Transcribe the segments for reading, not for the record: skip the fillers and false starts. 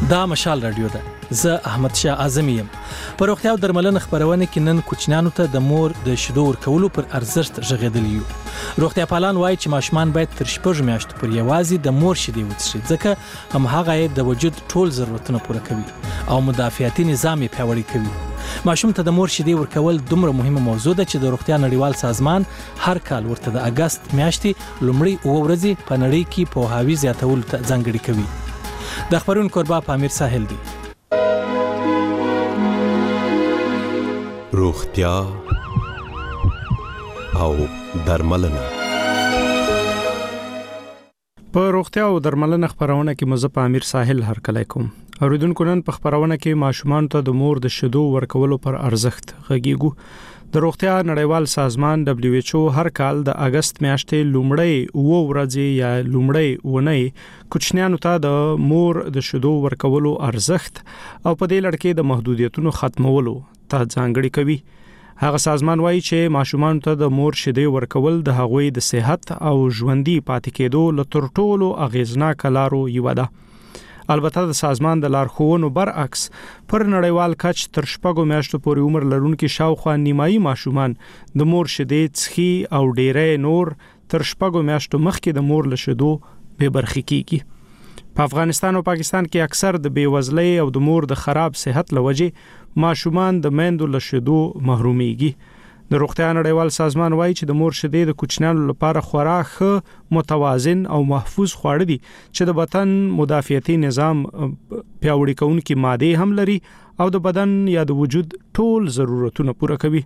دا مشال رادیو ده. زه احمد شاه اعظم یم. په روغتیا او درملنې خبرونه کې نن کوچنیانو ته د مور د شیدو ورکولو پر ارزښت ژغېدلی یو. روغتیا پالان وایي چې ماشومان باید تر 6 میاشتو پورې یوازې د مور شیدې وڅښي، ځکه هماغه یې د وجود ټول ضرورتونه پوره کوي او مدافعتي نظام یې پیاوړی کوي. ماشوم ته د مور شیدې ورکول دومره مهمه موضوع ده چې د روغتیا نړیوال سازمان هر کال ورته د اگست میاشتې لومړۍ 9 ورځې په نړۍ کې پوهاوی زیاتولو ته ځانګړي کوي. د خبرونو کوربه پامیر ساحل دی. روغتیا او درملنه. په روغتیا او درملنه خبرونه کې مزه پامیر ساحل هرکلی کوم. اوریدونکو نن په خبرونه کې ماشومان ته د مور د شیدو ورکولو پر ارزښت غږیږو. د روغتیا نړیوال سازمان WHO هر کال د اگست میاشتې لومړۍ 9 ورځې یا لومړۍ اونۍ کوچنیانو ته د مور د شیدو ورکولو ارزښت او په دې لړ کې د محدودیتونو ختمولو ته ځانګړي کوي. هغه سازمان وایي چې ماشومان ته د مور شیدې ورکول د هغوی د صحت او ژوندۍ پاتې کېدو لپاره تر ټولو اغیزناک لارو یو ده. البته د سازمان د لارښوونو برعکس پر نړیوال کچ تر 6 میاشتو پورې عمر لرونکي شاوخوا نیمایي ماشومان د مور شیدې څښي او ډېری نور تر 6 میاشتو مخکې د مور له شیدو بې برخې کیږي. په افغانستان او پاکستان کې اکثر د بیوزلۍ او د مور د خراب صحت لوجې ماشومان د میندو له شیدو محرومیږي. د روغتیا نړیوال سازمان وایي چې د مور شیدې د کوچنیانو لپاره خورا ښه متوازن او محفوظ خواړه دي چې د بدن مدافعتي نظام پیاوړي کوونکي ماده هم لري او د بدن یا د وجود ټول ضرورتونه پوره کوي.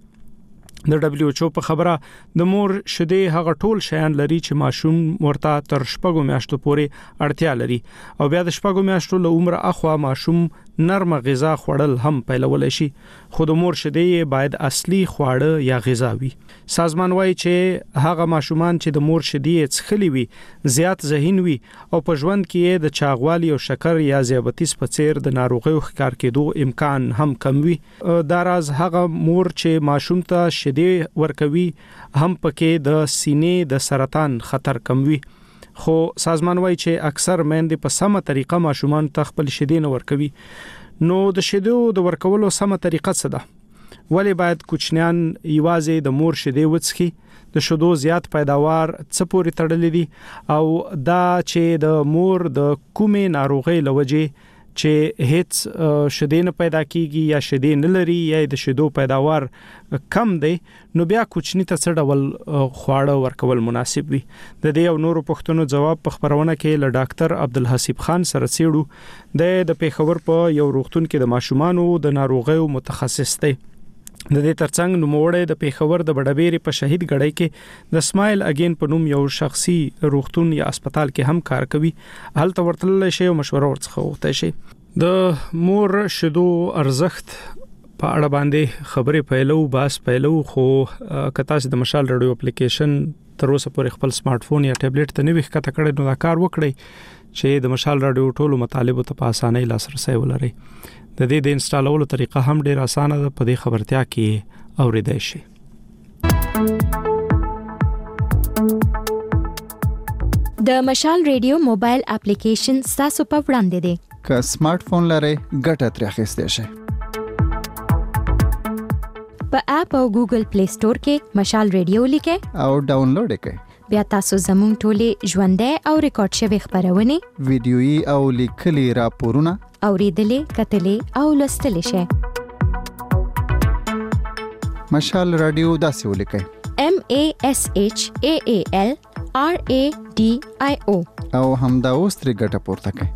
د WHO په خبره د مور شیدې هغه ټول شیان لري چې ماشوم ورته تر 6 میاشتو پورې اړتیا لري او بیا د 6 میاشتو له عمر اخوا ماشوم نرمه غذا خوړل هم پیلول شي، خو د مور شیدې باید اصلي خواړه یا غذا وي. سازمان وایي چې هغه ماشومان چې د مور شیدې څښلې وي زیات ذهین وي او په ژوند کې د چاغوالي او شکر یا ذیابیطس په څیر د ناروغیو ښکار کېدو امکان هم کم وي. دا راز هغه مور چې ماشوم ته شیدې ورکوي هم پکې د سینې د سرطان خطر کم وي. خو سازمان وایي چې اکثر میندې په سمه طریقه ماشومان ته خپل شیدې نه ورکوي. نو د شیدو د ورکولو سمه طریقه څه ده؟ ولی باید کوچنیان یوازې د مور شیدې وڅښي؟ د شیدو زیات پیداوار څه پورې تړلې دي او دا چې د مور د کومې ناروغۍ لوجې چې هیڅ شیدې نه پیدا کیږي یا شیدې نه لري یا د شیدو پیداوار کم دی، نو بیا کوچنی ته څه ډول خواړه ورکول مناسب وي؟ د دې او نورو پوښتنو جواب په خبرونه کې له ډاکټر عبدالحسیب خان سره څېړو. د پیښور په یو روغتون کې د ماشومانو د ناروغیو متخصص دی. د دې ترڅنګ نوموړی د پیښور د بډبېرې په شهید ګړۍ کې د سمایل اگین په نوم یو شخصي روغتون یا هسپتال کې هم کار کوي. هلته ورتللی شي او مشوره ورڅخه وغوښتی شي. د مور شیدو ارزښت په اړه باندې خبرې پیلو باس پیلو، خو که تاسو د مشال رادیو اپلیکیشن تر اوسه پورې خپل سمارټ فون یا ټابلیټ ته نه وي ښکته کړی، نو دا کار وکړئ چې د مشال رادیو ټولو مطالبو ته په اسانۍ لاسرسی ولرئ. د دې د انسټالولو طریقه هم ډېر اسانه ده، په دې خبرتیا کې اوریدای شي. د مشال ریډیو موبایل اپلیکیشن تاسو په وړاندې دی. که سمارټ فون لرئ ګټه ترې اخیستی شئ. په اپ او ګوګل پلی سٹور کې مشال ریډیو لیکئ او ډاونلوډ کړئ. بیا تاسو زموږ ټولې ژوندۍ او ریکارډ شوی خبرونه ویډیويي او لیکلي راپورونه اوریدلې، کتلې او لوستلې شئ. مشال رادیو داسې ولیکئ: MASHAALRADIO او همدا اوس ترې ګټه پورته کړئ.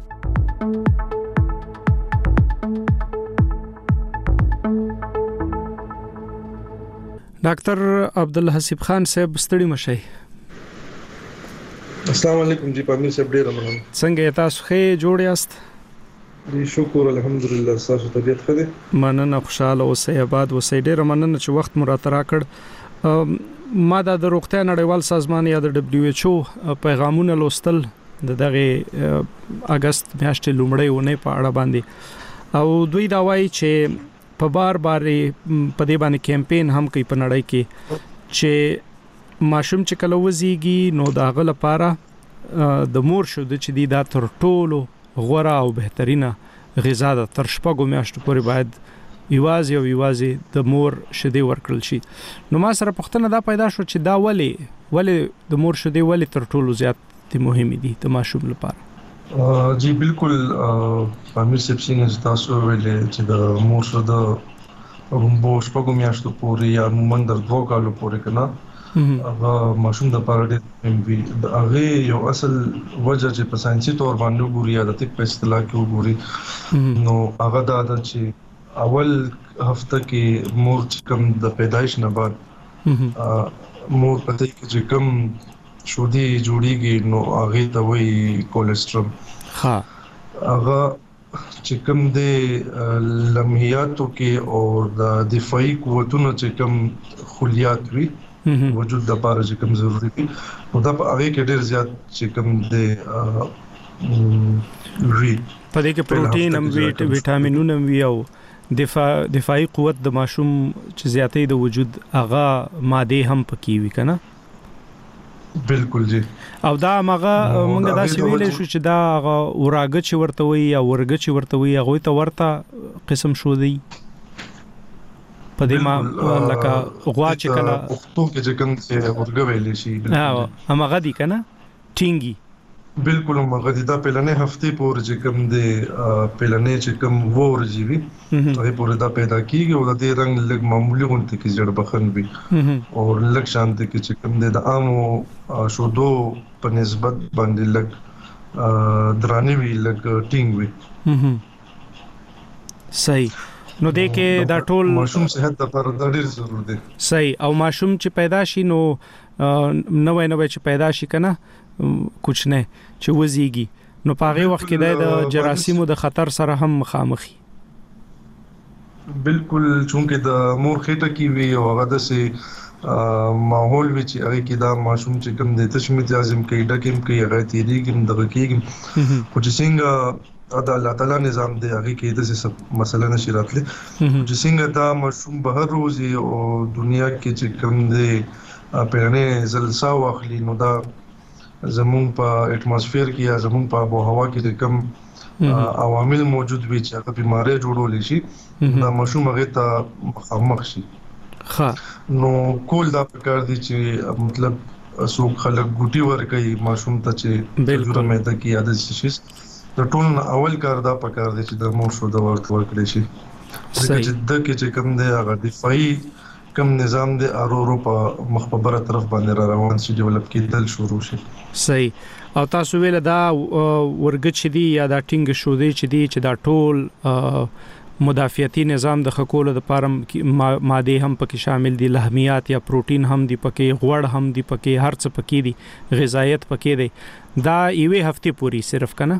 ډاکټر عبدالحسیب خان صاحب ستړي مشئ. السلام علیکم جی پامیر صاحب، ډیر مننه. څنګه تاسو ښه جوړ یاست؟ دی شکر الحمدلله. تاسو طبيعت ښه ده؟ مننه، خوشاله اوسئ، آباد اوسئ. ډیر مننه چې وخت مو راته راکړ. ما د روغتیا نړیوال سازمان یا د WHO پیغامونه لوستل د دغه اگست میاشتې لومړۍ اونۍ په اړه باندې، او دوی دا وایي چې په بار په دې باندې کمپاین هم کوي په نړۍ کې چې ماشوم چې کله وزيږي نو داغه لپاره د مور شیدې چې دی دا تر ټولو غوره او بهترینه غذا ده تر شپږو میاشتو پورې باید یوازې د مور شیدې ورکړل شي. نو ما سره پوښتنه دا پیدا شو چې دا ولې د مور شیدې ولې تر ټولو زیات مهمې دي د ماشوم لپاره؟ جی بالکل امیر صاحب څنګه تاسو ویلې چې د مور شیدې رومبو شپږو میاشتو پورې یا موږ در 2 کالو پورې کنه هغه ماشوم د لپاره ډېر مهم وي. هغه یو اصل وجه چې په ساينسي تور باندې وګوري یا د طب په اصطلاح کې وګوري نو هغه دا ده چې اول هفته کې مور چې کوم د پیدایش نه بعد مور پته کې چې کوم شودي جوړیږي نو هغه ته وایي کولیسټرول. ها هغه چې کوم د لمحیاتو کې او د دفاعي قوتونو چې کوم خلیات وي وجود د لپاره چې کوم ضروری دي نو دا هغه کې ډېر زیات چې کوم د وی په دې کې پروتین هم وي وټامینونه هم وي او دفاعي قوت د ماشوم چې زیاتې د وجود هغه ماده هم پکې وي کنه. بالکل جی. او دا مغه مونږ دا سویلې شو چې دا هغه وراګه چې ورته وي یا ورګه چې ورته وي هغه ته ورته قسم شو دی په دې ما لکه غوا چې کله پښتو کې چې کوم ورګه ویلې شي هغه دي کنه ټینګي بالکل هغه دا پهلنې هفته پورې چې کوم د پهلنې چې کوم ورځي وي هغه پورې دا پیدا کیږي او د دې رنگ لګ معمولی غونډه کې جوړ بخن وي او لګ شانت کې چې کوم د عامو شودو په نسبت باندې لګ درانه وی لګ ټینګ وي. صحیح. نو دې کې دا ټول ماشوم صحت لپاره ډېر ضروري دی. صحیح. او ماشوم چې پیدا شي نو نوې چې پیدا شي کنه کوچنه چې وزيږي نو په هغه وخت کې د جراثیمو د خطر سره هم مخامخي. بالکل چونکه د مور خېټه کې وی او هغه د سي ماحول وی چې هغه کې دا ماشوم چې کوم د تشمیت لازم کې ډکم کې هغه تیریږي دغه کېږي خو چې څنګه دا الله تعالی نظام دی هغه کې د څه مسله نشي راتلی چې څنګه دا ماشوم بهر روزي او دنیا کې چې کوم دی پهلنې زلسا واخلي نو دا زمون په اټماسفیر کې یا زمون په آب او هوا کې کوم عوامل موجود وي چې هغه بیماری جوړول شي دا ماشوم هغه ته مخامخ شي. ها نو کول دا پکار دي چې مطلب څوک خلک ګوټي ورکړي ماشوم ته چې جوړه مې ته کې عادت شي د ټول اول کار دا پکار دي چې د مور شو د ورکړي شي چې د کې چې کوم دی هغه دفاعي کم نظام د ارورو په مخبره طرف باندې روان شي ډیولپ کېدل شروع شي. صحیح. او تاسو ویل دا ورګ چې دی یا دا ټینګ شو دی چې دا ټول مدافعتي نظام د خکول د پاره ماده هم پکې شامل دي لحمیات یا پروتین هم دي پکې غوړ هم دي پکې هر څه پکې دي غذایت پکې دي دا یوې هفته پوری صرف کنه.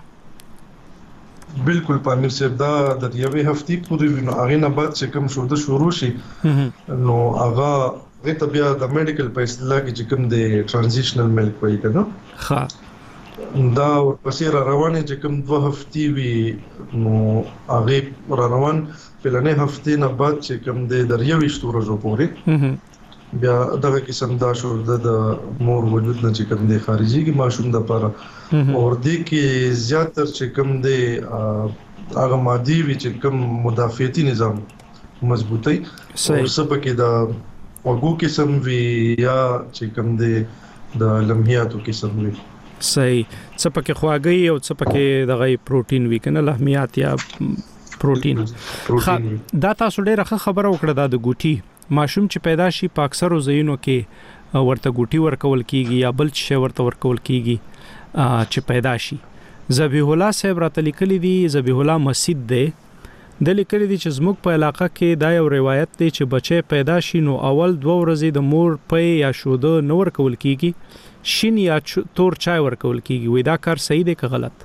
بالکل پامیر صاحب دا د یوې هفتې پورې نو هغه نه بعد چې کوم شو د شروع شي نو هغه ته بیا د میډیکل په اصطلاح کې چې کوم د ترانزیشنل ملک وایي کنه ها دا ورپسې روانه چې کوم 2 هفتې وي نو هغه روان پلانې هفتې نه بعد چې کوم د دریويشتو ورځې پورې بیا دغه قسم دا شو د مور وجود نه چې کوم د خارجي کې ماشوم د لپاره اور دې کې زیاتره چې کوم د هغه مادي وی چې کوم مدافعتي نظام مضبوطی او سبکه دا وګو قسم وی یا چې کوم د لمحیاتو قسم وی. صحیح. سپکه خواږی او سپکه دغه پروتین وی کنه لحمیات یا پروتین. دا تاسو ډیره خبره وکړه د ګوټي ماشوم چې پیدا شي په اکثرو ځایونو کې ورته ګوټي ورکول کیږي یا بل څه ورته ورکول کیږي چې پیدا شي. ذبیح الله صاحب راته لیکلي دي ذبیح الله مسجد دی د لیکلي دي چې زموږ په علاقه کې دا یو روایت دی چې بچي پیدا شي نو اول 2 ورځې د مور پي یا شوده نو ورکول کیږي شین یا تور چای ورکول کیږي. وې دا کار صحیح دی که غلط؟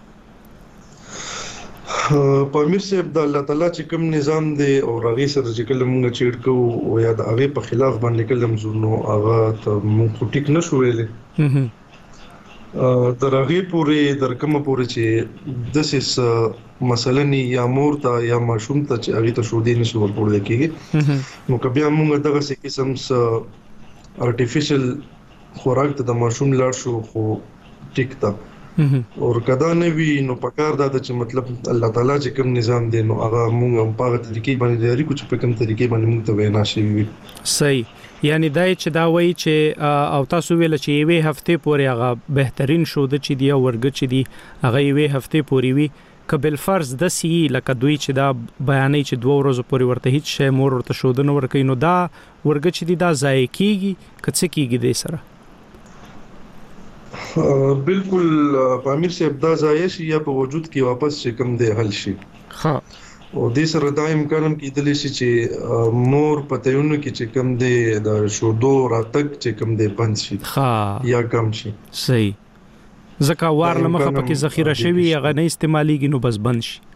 پامیر صاحب د الله تعالی چې کوم نظام دی او هغه سره چې کله موږ چیرډ کوو او یا د هغه په خلاف باندې کله مزونو هغه ته موږ ټیک نشو ویلې درغه پورې درکمه پورې چې د سیس مثلا یا مور ته یا ماشوم ته چې هغه ته شو دي نشو ورکول کېږي نو کبه موږ دغه قسم ارتفیشل خوراک ته د ماشوم لاړ شو خو ټیک تا او کدا نه وی نو پکار دا چې مطلب الله تعالی چې کوم نظام دی نو هغه موږ په هغه طریقې باندې لري کوم په کوم طریقې باندې موږ ته وینا شي. صحیح، یعنی دای چې دا وایي چې او تاسو ویل چې یوې هفته پورې هغه بهترین شو د چې دی ورګ چې دی هغه یوې هفته پورې وی کبل فرض د سی لکه دوی چې دا بیانې چې 2 ورځې پورې ورته هیڅ شی مور ورته شودنه ورکې نو دا ورګ چې دی دا ځای کیږي کڅ کیږي د سره بالکل پامیر صاحب دا ځای شي یا په وجود کې واپس چې کوم دی حل شي. ها او د سره دا امکان هم کېدلی شي چې مور پتهونه کې چې کوم دی د شودو راتګ چې کوم دی بند شي یا کم شي. صحیح، زکه وار لمخه پکې ذخیره شوی هغه نه استعماليږي نو بس بند شي.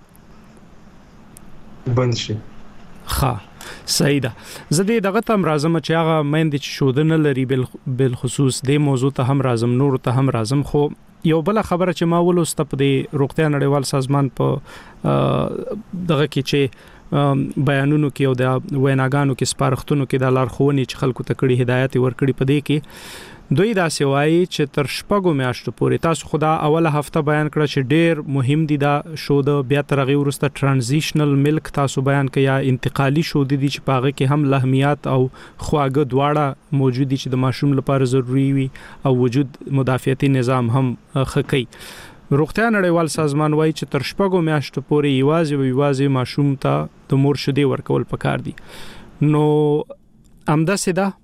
ها صحیح ده. زه دغه تم راځم چې هغه مېند چې شودنه لري بل خصوص د موضوع ته هم راځم نور ته هم راځم خو یو بل خبره چې ما ولوست په د روغتیا نړیوال سازمان په دغه کې چې بیانونو کې او د ویناګانو کې سپارښتنو کې د لارښوونې چې خلکو ته کړي هدایت ورکړي په دې کې دوی دا سوای چې تر شپږو میاشتو پورې تاسو خدا اوله هفته بیان کړ چې ډېر مهم دي دا شو د بیا ترغه ورسته ترانزیشنل ملک تاسو بیان کړ یا انتقالي شو دي چې پاغه کې هم لحمیات او خواږه دواړه موجود دي چې د ماشوم لپاره ضروری وي او وجود مدافعتي نظام هم خکې. روغتیا نړیوال سازمان وایي چې تر شپږو میاشتو پورې یوازې ماشوم ته د مور شیدې ورکول پکار دي. نو امداسه ده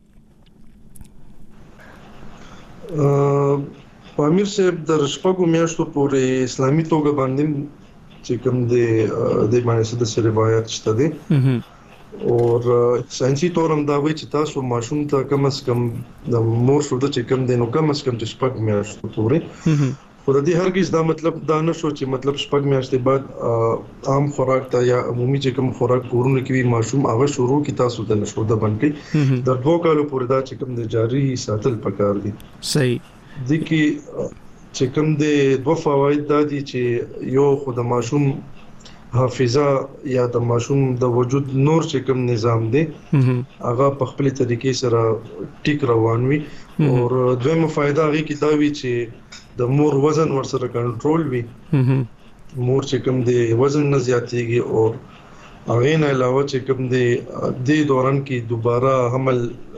پامیر صاحب در شپږو میاشتو پورې اسلامي توګه باندې چې کوم د باندې د روایت شته دي او ساينسي تور هم دا وایي چې تاسو ماشوم ته کم از کم د مور شو د چې کوم دي نو کم از کم چې شپږ میاشتو پورې خو د دې هرگز دا مطلب دا نشو چې مطلب شپږ میاشتې بعد عام خوراک ته یا عمومي چې کوم خوراک کورونه کې ماشوم هغه شروع کی تاسو د نشو د باندې د 2 کالو پورې دا چې کوم د جاری ساتل پکار دي. صحیح دي کې چې کوم د 2 فواید دا دي چې یو خود ماشوم حافظه یا د ماشوم د وجود نور چې کوم نظام دی هغه په خپل طریقې سره ټیک روان وي او دویمه فائدہ هغه کې دا وی چې د مور وزن ورسره کنټرول وي مور چې کوم دی وزن نه زیاتېږي او هغه نه علاوه چې کوم دی د دوران کې دوباره حمل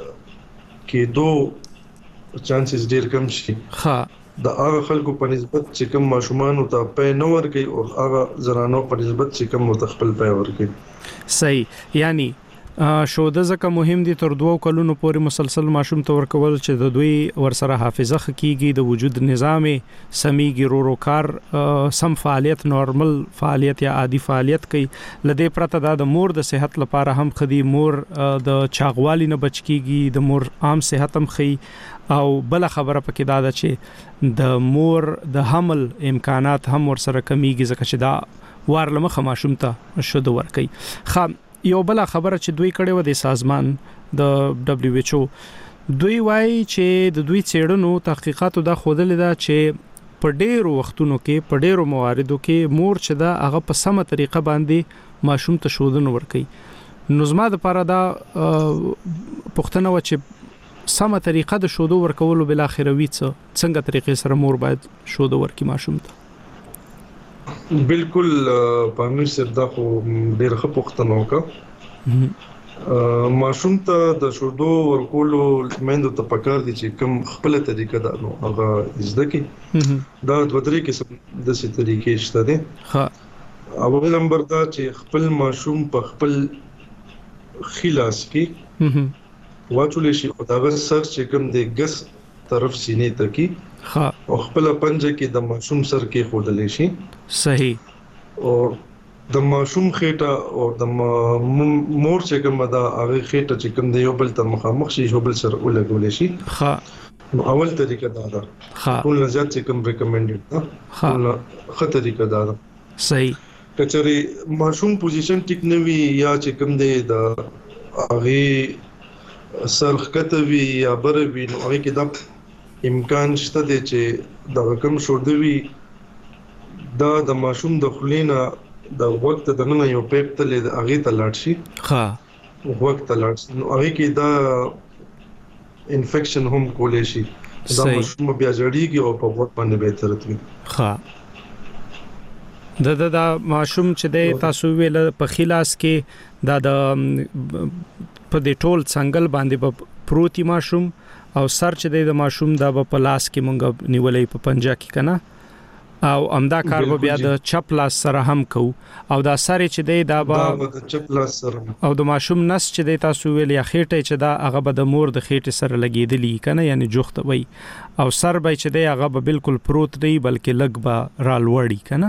کې چانسز ډیر کم شي. ها د هغه خلکو په نسبت چې کوم ماشومان او ته په نو ورګي او هغه زنانو په نسبت چې کوم متخپل په ورګي. صحیح، یعنی شو د زکه مهم دي تر 2 کلونو پورې مسلسل ماشوم ته ورکول چې د دوی ورسره حافظه خکېږي د وجود نظام سميږي روکار سم فعالیت نورمال فعالیت یا عادي فعالیت کوي. لدې پرته د مور د صحت لپاره هم خدي مور د چاغوالي نه بچ کیږي د مور عام صحت هم خي او بل خبره پکې دا چې د مور د حمل امکانات هم ورسره کمیږي ځکه چې دا وارلمخه ماشوم ته شود ورکي. یو بل خبره چې دوی کړي و د سازمان د دبليو ایچ او دوی وایي چې د دوی څېړنو تحقیقاتو دا خودل دا چې په ډېرو وختونو کې په ډېرو مواردو کې مور چې دا هغه په سمه طریقه باندې ماشوم ته شودنه ورکي. نو زما د لپاره دا پښتنه و چې سمه طریقه د شودو ورکولو بل اخر وی څنګه طریقې سره مور باید شودو ورکي ماشوم ته. بالکل پامیر صاحب دا خو ډیر ښه پوښتنه وکړه. ماشوم ته د شودو ورکولو مېندو ته پکار دي چې کوم خپل طریقه دا نو هغه زده کی دا د 2 قسم د سې طریقې شته دي. ها اول نمبر دا چې خپل ماشوم په خپل خلاص کې واچول شي او دا سر چې کوم د ګس طرف سینې ته کی او خپل پنجه کې د ماشوم سر کې خودلې شي. صحیح، او د ماشوم خېټه او د مور چې کوم دا هغه خېټه چې کوم د یو بل ته مخامخ شي یو بل سره ولګول شي. نو اول طریقه دا ده. ټول زیات چې کوم ریکمندډ ده ټول ښه طریقه ده. صحیح، کچري ماشوم پوزیشن ټیک نه وي یا چې کوم د هغه سرخکته وي یا بر وي نو هغه کې دا امکان شته دی چې دا رقم شوردوي دا د ماشوم د خلینا د وخت د نن یو پیپ ته د اغه ته لاړ شي. ها وخت لاړ نو هغه کې دا انفیکشن هم کولې شي دا ماشوم بیا جوړیږي او په وخت باندې به ترتوي. ها دا ماشوم چې د تاسو ویل په خلاص کې دا د په دې ټول څنګل باندې په پروتي ماشوم او سر چې د ماشوم دا په لاس کې مونږ نیولې په پنجه کې کنه او امدا کار به بیا د چپ لاس سره هم کو او دا سره چې دا به د چپ لاس سره او د ماشوم نس چې د تاسو ویل یا خېټه چې دا هغه به د مور د خېټه سره لګیدلی کنه یعنی جوخت وي او سر به چې هغه به بالکل پروت دی بلکې لګ به را لوړی کنه.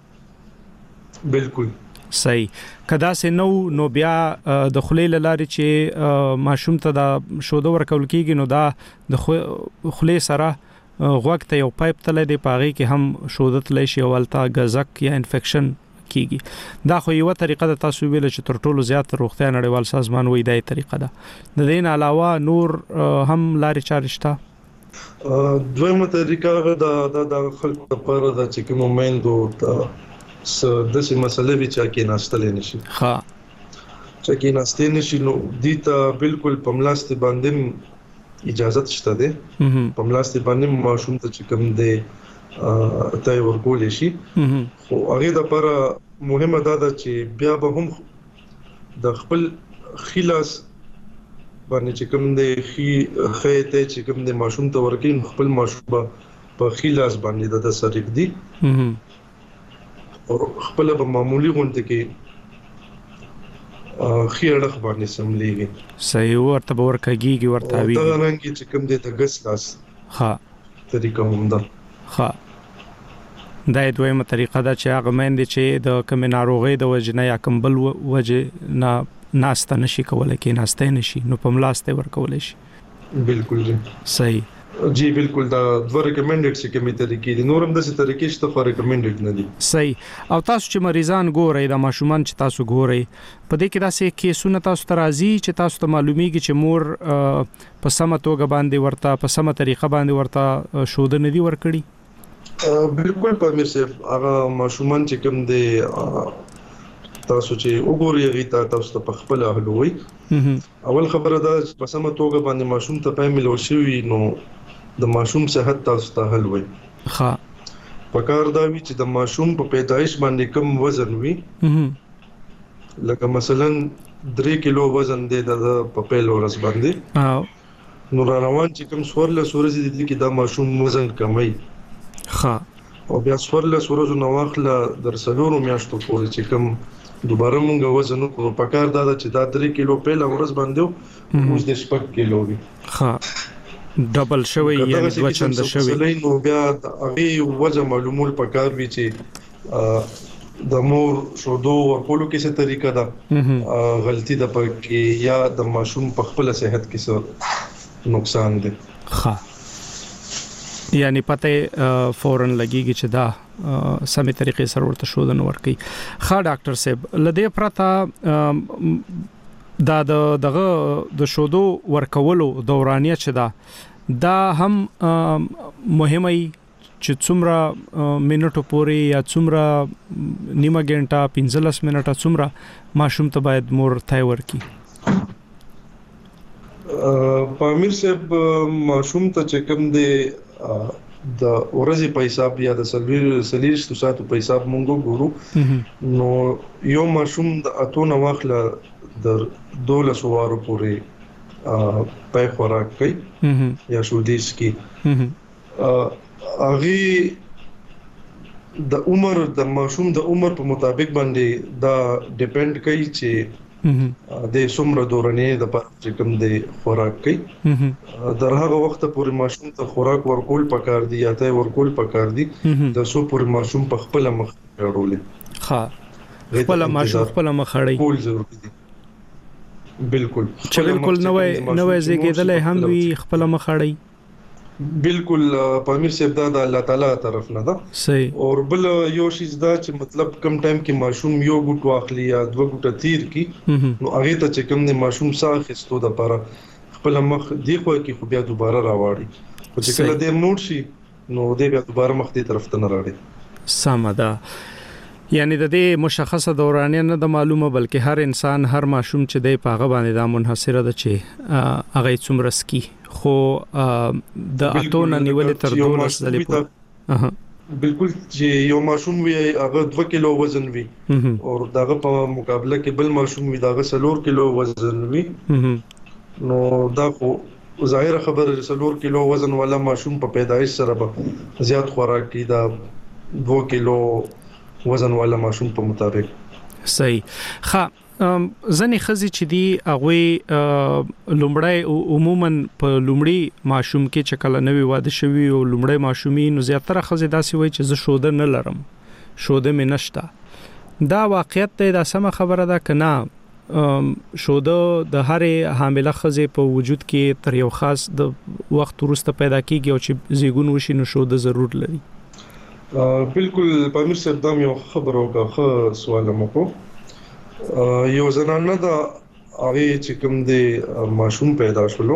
بالکل صحیح. کدا سه نو بیا د خلیل لاري چې ماشوم ته دا شوده ورکول کیږي نو دا د خلی سره غوږ ته یو پایپ تله دی پاغي کې هم شودت لای شي ولتا غزک یا انفیکشن کیږي. دا خو یو طریقه د تاسو ویل چې تر ټولو زیات روغتیا نړیوال سازمان وایي دا طریقه ده. د دین علاوه نور هم لاري چارشتا. دویمه طریقه د خلکو لپاره د چې کوم مومنټو داسې مسلې وی چې کې ناشتل نشي. ها چې کې ناشته نشي نو دیتا بالکل پملاست باندې اجازه شته ده. پملاست باندې ماشوم ته چې کوم دی ته ورکول شي. خو هغه د لپاره مهمه ده چې بیا به هم د خپل خلاص باندې چې کوم دی خېته چې کوم دی ماشوم ته ورکین خپل ماشوم په خلاص باندې د سرک دی او خپل به معمولی غونډه کې خیرخ باندې سمليږي. صحیح ورته ورکګيږي ورته وی دا رنګ چې کوم دې ته غس لاس. ها طریقه هم ده. ها دا دویمه طریقه ده چې هغه مېندې چې د کوم ناروغي د وجنه یا کمبل وجه نه ناسته نشي کولای کې ناسته نشي نو په ملاسته ورکول شي. بالکل جی صحیح جی بالکل دا دوه ریکمندډ چې کومې طریقې دي نورم د څه طریقې چې خو ریکمندډ نه دي. صحیح. او تاسو چې مریضان ګورئ د ماشومان چې تاسو ګورئ په دې کې داسې کیسونه تاسو ترازی چې تاسو ته معلومیږي چې مور په سمه توګه باندې ورته په سمه طریقه باندې ورته شوده نه دی ورکړي. بالکل په امیر صاحب هغه ماشومان چې کوم دي تاسو چې وګورئ غیته تاسو ته په خپل اهلوي. اول خبره ده په سمه توګه باندې ماشوم ته پېمل ورشي نو د ماشوم صحت تاسو ته حل وي. ها پکار دا وی چې د ماشوم په پیدایش باندې کم وزن وي. لکه مثلا 3 کیلو وزن دی د په پیل ورځ باندې. نو روان چې کم سورله سورځي دي کې دا ماشوم وزن کمای. ها او بیا سورله سورځو نو واخله در سلورو میاشتو پورې چې کم دوباره مونږ وزن کو پکار دا چې دا 3 کیلو پیل ورځ باندې اوس د 6 کیلو وي. ها ډبل شوی یعنی دوه چند شوی نو بیا هغه وجه معلومول پکار وی چې د مور شودو ورکولو کې څه طریقه ده غلطي ده پکې یا د ماشوم په خپل صحت کې څه نقصان ده. ها یعنی پته فورن لګیږي چې دا سمې طریقې سره ورته شودن ورکي. ها ډاکټر صاحب لدې پرتا دا دغه د شودو ورکولو دورانیه چې دا هم مهمه چې څومره منټو پورې یا څومره نیمه غنټه 15 منټه څومره ماشوم ته باید مور تای ورکی. پامیر صاحب ماشوم ته چې کوم دی د ورځې په حساب یا د سلیش ساتو په حساب مونږ ګورو نو یو ماشوم د اتونه واخله د 12 وارو پورې پای خوراک کوي یا شودیس کی اغه د عمر د ماشوم د عمر په مطابق باندې دا ډیپند کوي چې د څومره دوراني د چې کوم د خوراک کوي در هغه وخت پورې ماشوم ته خوراک ورکول پکار دی یا ته ورکول پکار دی د سو پورې ماشوم په خپل مخ راړول. ها خپل ماشوم خپل مخ اړي کول ضروري دی. بالکل چې بالکل نوې زیږیدل هم وی خپل مخ اړي. بالکل پامیر صاحب دا د الله تعالی طرف نه ده. صحیح. اور بل یو شی دا چې مطلب کم ټایم کې ماشوم یو ګټ واخلي یا دوه ګټه تیر کی نو هغه ته چې کم نه ماشوم ساه خستو د لپاره خپل مخ دی خو کې خو بیا دوباره راوړي او چې کله دې موډ شي نو دې بیا دوباره مخ دې طرف ته نه راړي. سم ده. یعنی د دې مشخصه دورانیه نه د معلومه بلکې هر انسان هر ماشوم چې د پاغه باندې د منحصره ده چې هغه څومره سکی خو د اتونه نیولې تر 12 ځلې پورې بالکل چې یو ماشوم وي هغه 2 کیلو وزن وي او داغه په مقابله کې بل ماشوم وي داغه 4 کیلو وزن وي نو دا خو ظاهر خبره 4 کیلو وزن والا ماشوم په پیدایش سره به زیات خوراک کی دا 2 کیلو وزن والا ماشوم په مطابق صحیح ښه ځنې خزي چې دی هغه لومړی عموما په لومړی ماشوم کې چې کله نوې واده شوی او لومړی ماشومي نو زیاتره خزي داسې وای چې زه شوده نه لرم شوده مې نشته دا واقعیت ته دا سم خبره ده کنه شوده د هرې حامله خزي په وجود کې تر یو خاص د وخت وروسته پیدا کیږي او چې زیګون وشي نو شوده ضرور لري بالکل پامیر صاحب دا یو خبره وکړه سوال مکو یو زنانه دا هغه چې کوم دی ماشوم پیدا شولو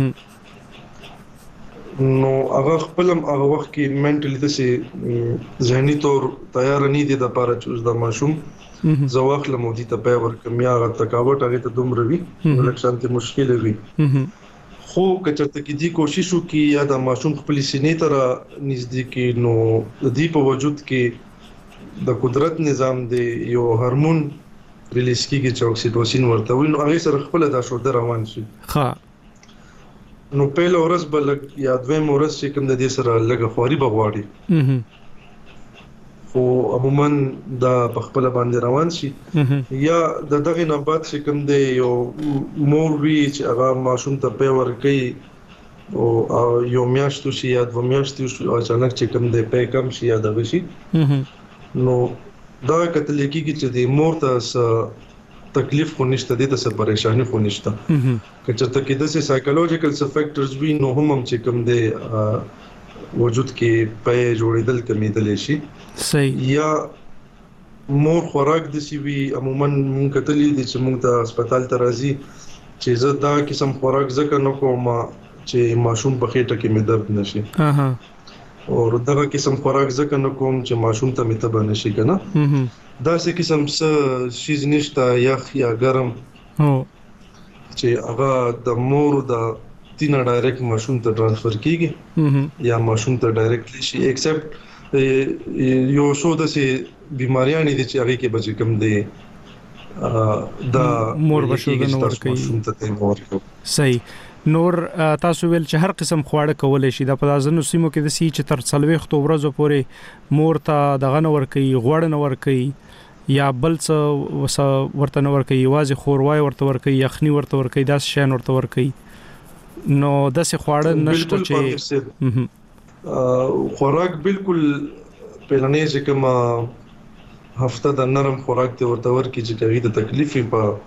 نو هغه خپلم هغه وخت کې منټلی د ذهني تور تیار نه دي د لپاره چې د ماشوم زواخ لمودي ته په ورکم یا تکاوت هغه ته دومره وي ولکشان ته مشکل وي خو کچته کې دی کوشش وکي یا د ماشوم خپل سینې تر نږدې کې نو د دې په وجود کې د قدرت نظام دی یو هورمون ریلیز کیږي چې اکسیټوسین ورته وي نو هغه سره خپل د شوده روان شي ها نو په لورس بل یا دویم ورځ چې کوم د دې سره لګه خوري بغواړي خو عموما دا په خپل باندې روان شي یا د دغه نه بعد چې کوم دی یو مور وی چې هغه ماشوم ته په ور کوي او یو میاشتو شي یا 2 میاشتو شي اچانک چې کوم دی په کم شي یا دغه شي نو دا کتل کېږي چې د مور ته تکلیف خو نشته دي ته څه پریشانی خو نشته کچته کې د سایکولوژیکل فیکټرز وی نو هم چې کوم دی وجود کې په جوړېدل کمیدل شي صحیح یا مور خوراک د سی وی عموما مونږ کتلې دي چې مونږ ته هسپتال ته راځي چې زه دا قسم خوراک ځکه نه کوم چې ماشوم په خېټه کې مې درد نشي او دغه قسم خوراک ځکه نه کوم چې ماشوم ته متبه نشي کنه دا څه قسم څه شیز نشته یخ یا ګرم چې هغه د مور د تینا ډایرکټ ماشوم ته ترانسفر کیږي یا ماشوم ته ډایرکټلی شي ایکسپټ یو څو د سي بیماریاں دي چې هغه کې بچ کم دي دا مور بشو د نور کوي صحیح نور تاسو ویل چې هر قسم خواړه کولای شي دا په ځینو سیمو کې د سی چې تر 40 ورځې پورې مور ته دغه نور کوي غوړ نور کوي یا بل څه ورته نور کوي واځي خوروای ورته ور کوي یخني ورته ور کوي دا شین ورته ور کوي نو داسې خواړه نشته چې خوراک بالکل پلانې چې کوم هفته د نرم خوراک ته ورته ور کوي چې کوي د تکلیف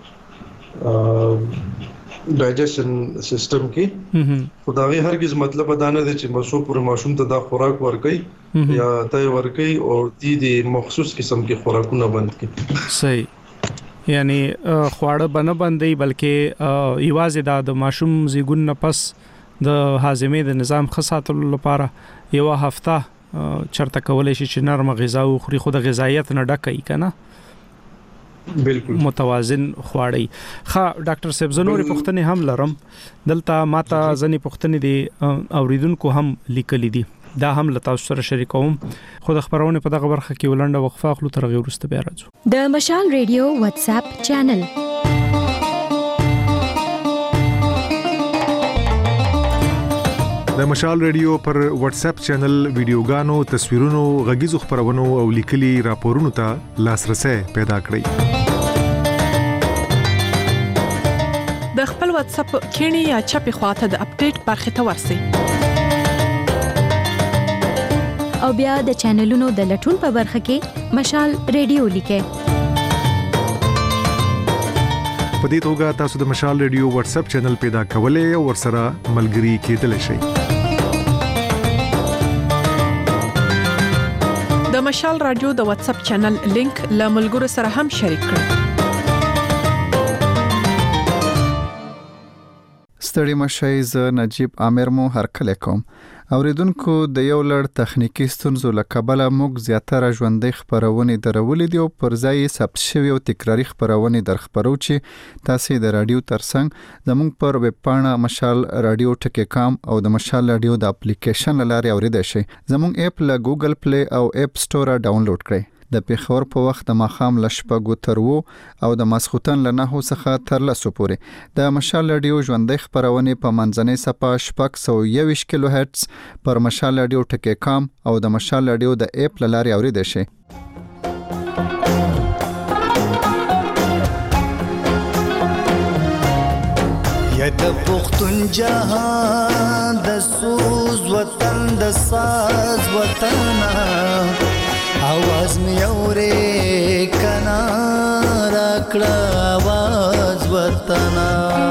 په ډایجیشن سیستم کې خدای هرگز مطلب دا نه دی چې مسو پر ماشوم ته دا خوراک ورکړي یا ته ورکړي او دې مخصوص قسم کې خوراکونه بند کړي صحیح یعنی خواړه بنه بندي بلکې ایوازې د ماشوم زیګون نه پس د هاضمې د نظام خاصاتو لپاره یو هفته چرته کولای شي چې نرم غذا او خوري خود غذایت نه ډکې کنه بالکل متوازن خواړی ښه ډاکټر صاحب زنوري پښتنې هم لرم دلته ماته ځنې پښتنې دي اوریدونکو هم لیکلي دي دا هم لتا سره شریکوم خو د خبرونه په دغه برخه کې ولنډه وقفه خلو تر غیر واست بیا راځو د مشال ریډیو واتس اپ چینل د مشال ریډیو پر واتس اپ چینل ویډیوګانو تصویرونو غږیزو خبرونو او لیکلي راپورونو ته لاسرسي پیدا کړئ د خپل واتس اپ کینی یا چپی خواته د اپډیټ برخه ته ورسئ او بیا د چینلونو د لټون په برخه کې مشال ریډیو لیکئ په دې توګه تاسو د مشال ریډیو واتس اپ چینل پیدا کولای او ورسره ملګري کېدلی شئ د مشال رادیو د واتس اپ چینل لینک له ملګرو سره هم شریک کړئ ستړي مشي ز نجيب عامر مو هر کله کوم اوریدونکو د یو لړ تخنیکی ستونزو له کبله موږ زیاتره ژوندۍ خبرونه درولې دي او پر ځای ثبت شوی او تکراری خبرونه درخبرو چې تاسو د رادیو ترڅنګ زموږ پر ویب پاڼه مشال رادیو ټکی.com او د مشال رادیو د اپلیکیشن لارې اوریدئ شئ. زموږ اپ له ګوګل پلی او اپ سٹور ډاونلوډ کړئ. د پیښور په وخت د ماخام ل شپږو تر 2 او د ماسخوتن ل 9 څخه تر 10 پورې د مشال رادیو ژوندۍ خبرونه په منځنۍ صفه 621 کیلو هرتز پر مشال رادیو ټکی.com او د مشال رادیو د اپ لارې اوریدئ شئ. یا د پختون جهان د سوز وطن د ساز وطن आवाज में औरे कना राकड़ा आवाज वतना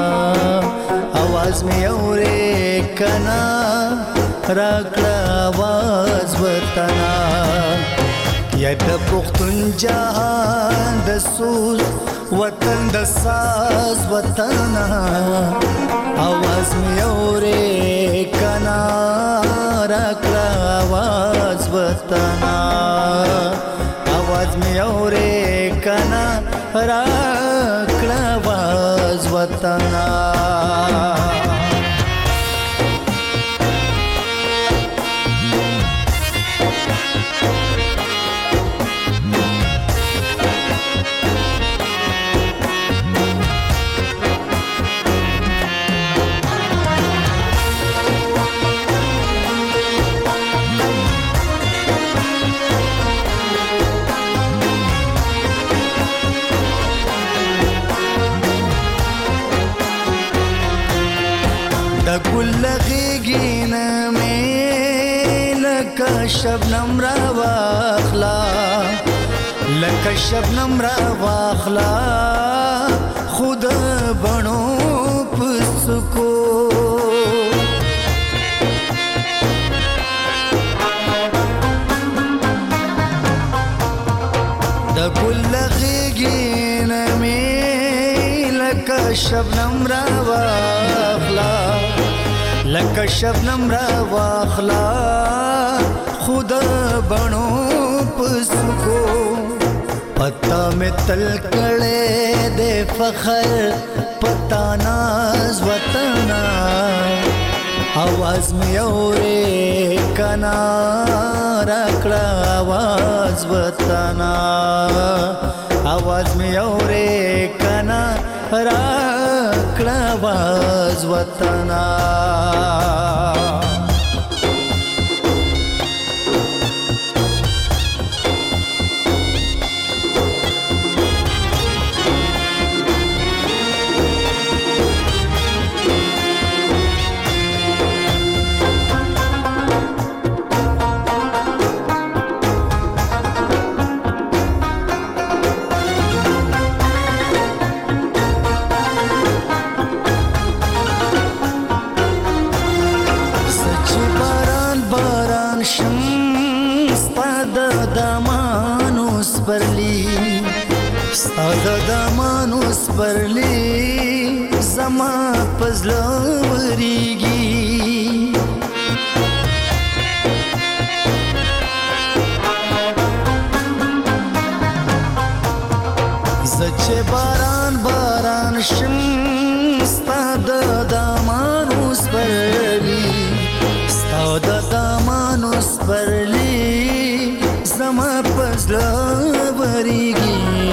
आवाज में औरे कना राकड़ा आवाज वतना या द पुख्तन जहान द सूज वतन द साज वतना आवाज में औरे कना राकड़ा आवाज वतना आवाज में औरे कना राकड़ा आवाज वतना. गुल्लगीना में लका शबनम रवाखला लका शबनम रवाखला खुद बनो पुसको द गुल्लगीना में लका शबनम रवाखला लका शबनम रवाखला खुदा बनो पुसको पता में तलकड़े दे फखर पता नाज वतना आवाज में औरे कना राकड़ा आवाज वतना आवाज में औरे कना राकड़ा आवाज वतना. दमानुस परली जमा पजलवरीगी जचे बारान बारान शम स्ताद दमानुस परली स्ताद दमानुस परली जमा पजलवरीगी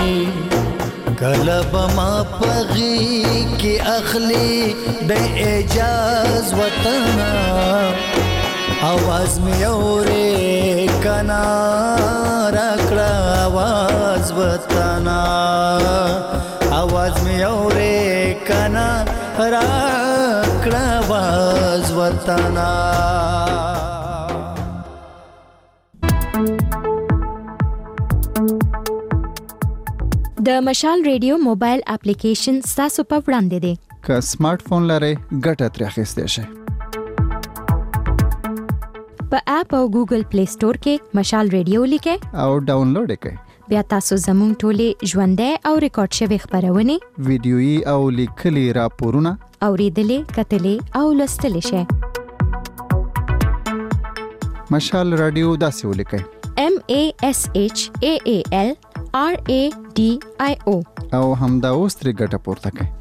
कलब मा पगी की अखली बे एजाज वतना आवाज में औरे कना राकड़ा आवाज वतना आवाज में औरे कना राकड़ा आवाज वतना. د مشال ریډیو موبایل اپلیکیشن تاسو په وړاندې دی. که سمارټ فون لرئ ګټه ترې اخیستی شئ. په اپ او ګوګل پلی سٹور کې مشال ریډیو لیکئ او ډاونلوډ یې کړئ. بیا تاسو زموږ ټولې ژوندۍ او ریکارډ شوي خبرونه ویډیويي او لیکلي راپورونه اوریدلې کتلې او لوستلې شئ. مشال رادیو داسې ولیکئ MASHAALRADIO او همدا اوس ترې ګټه پورته کړئ.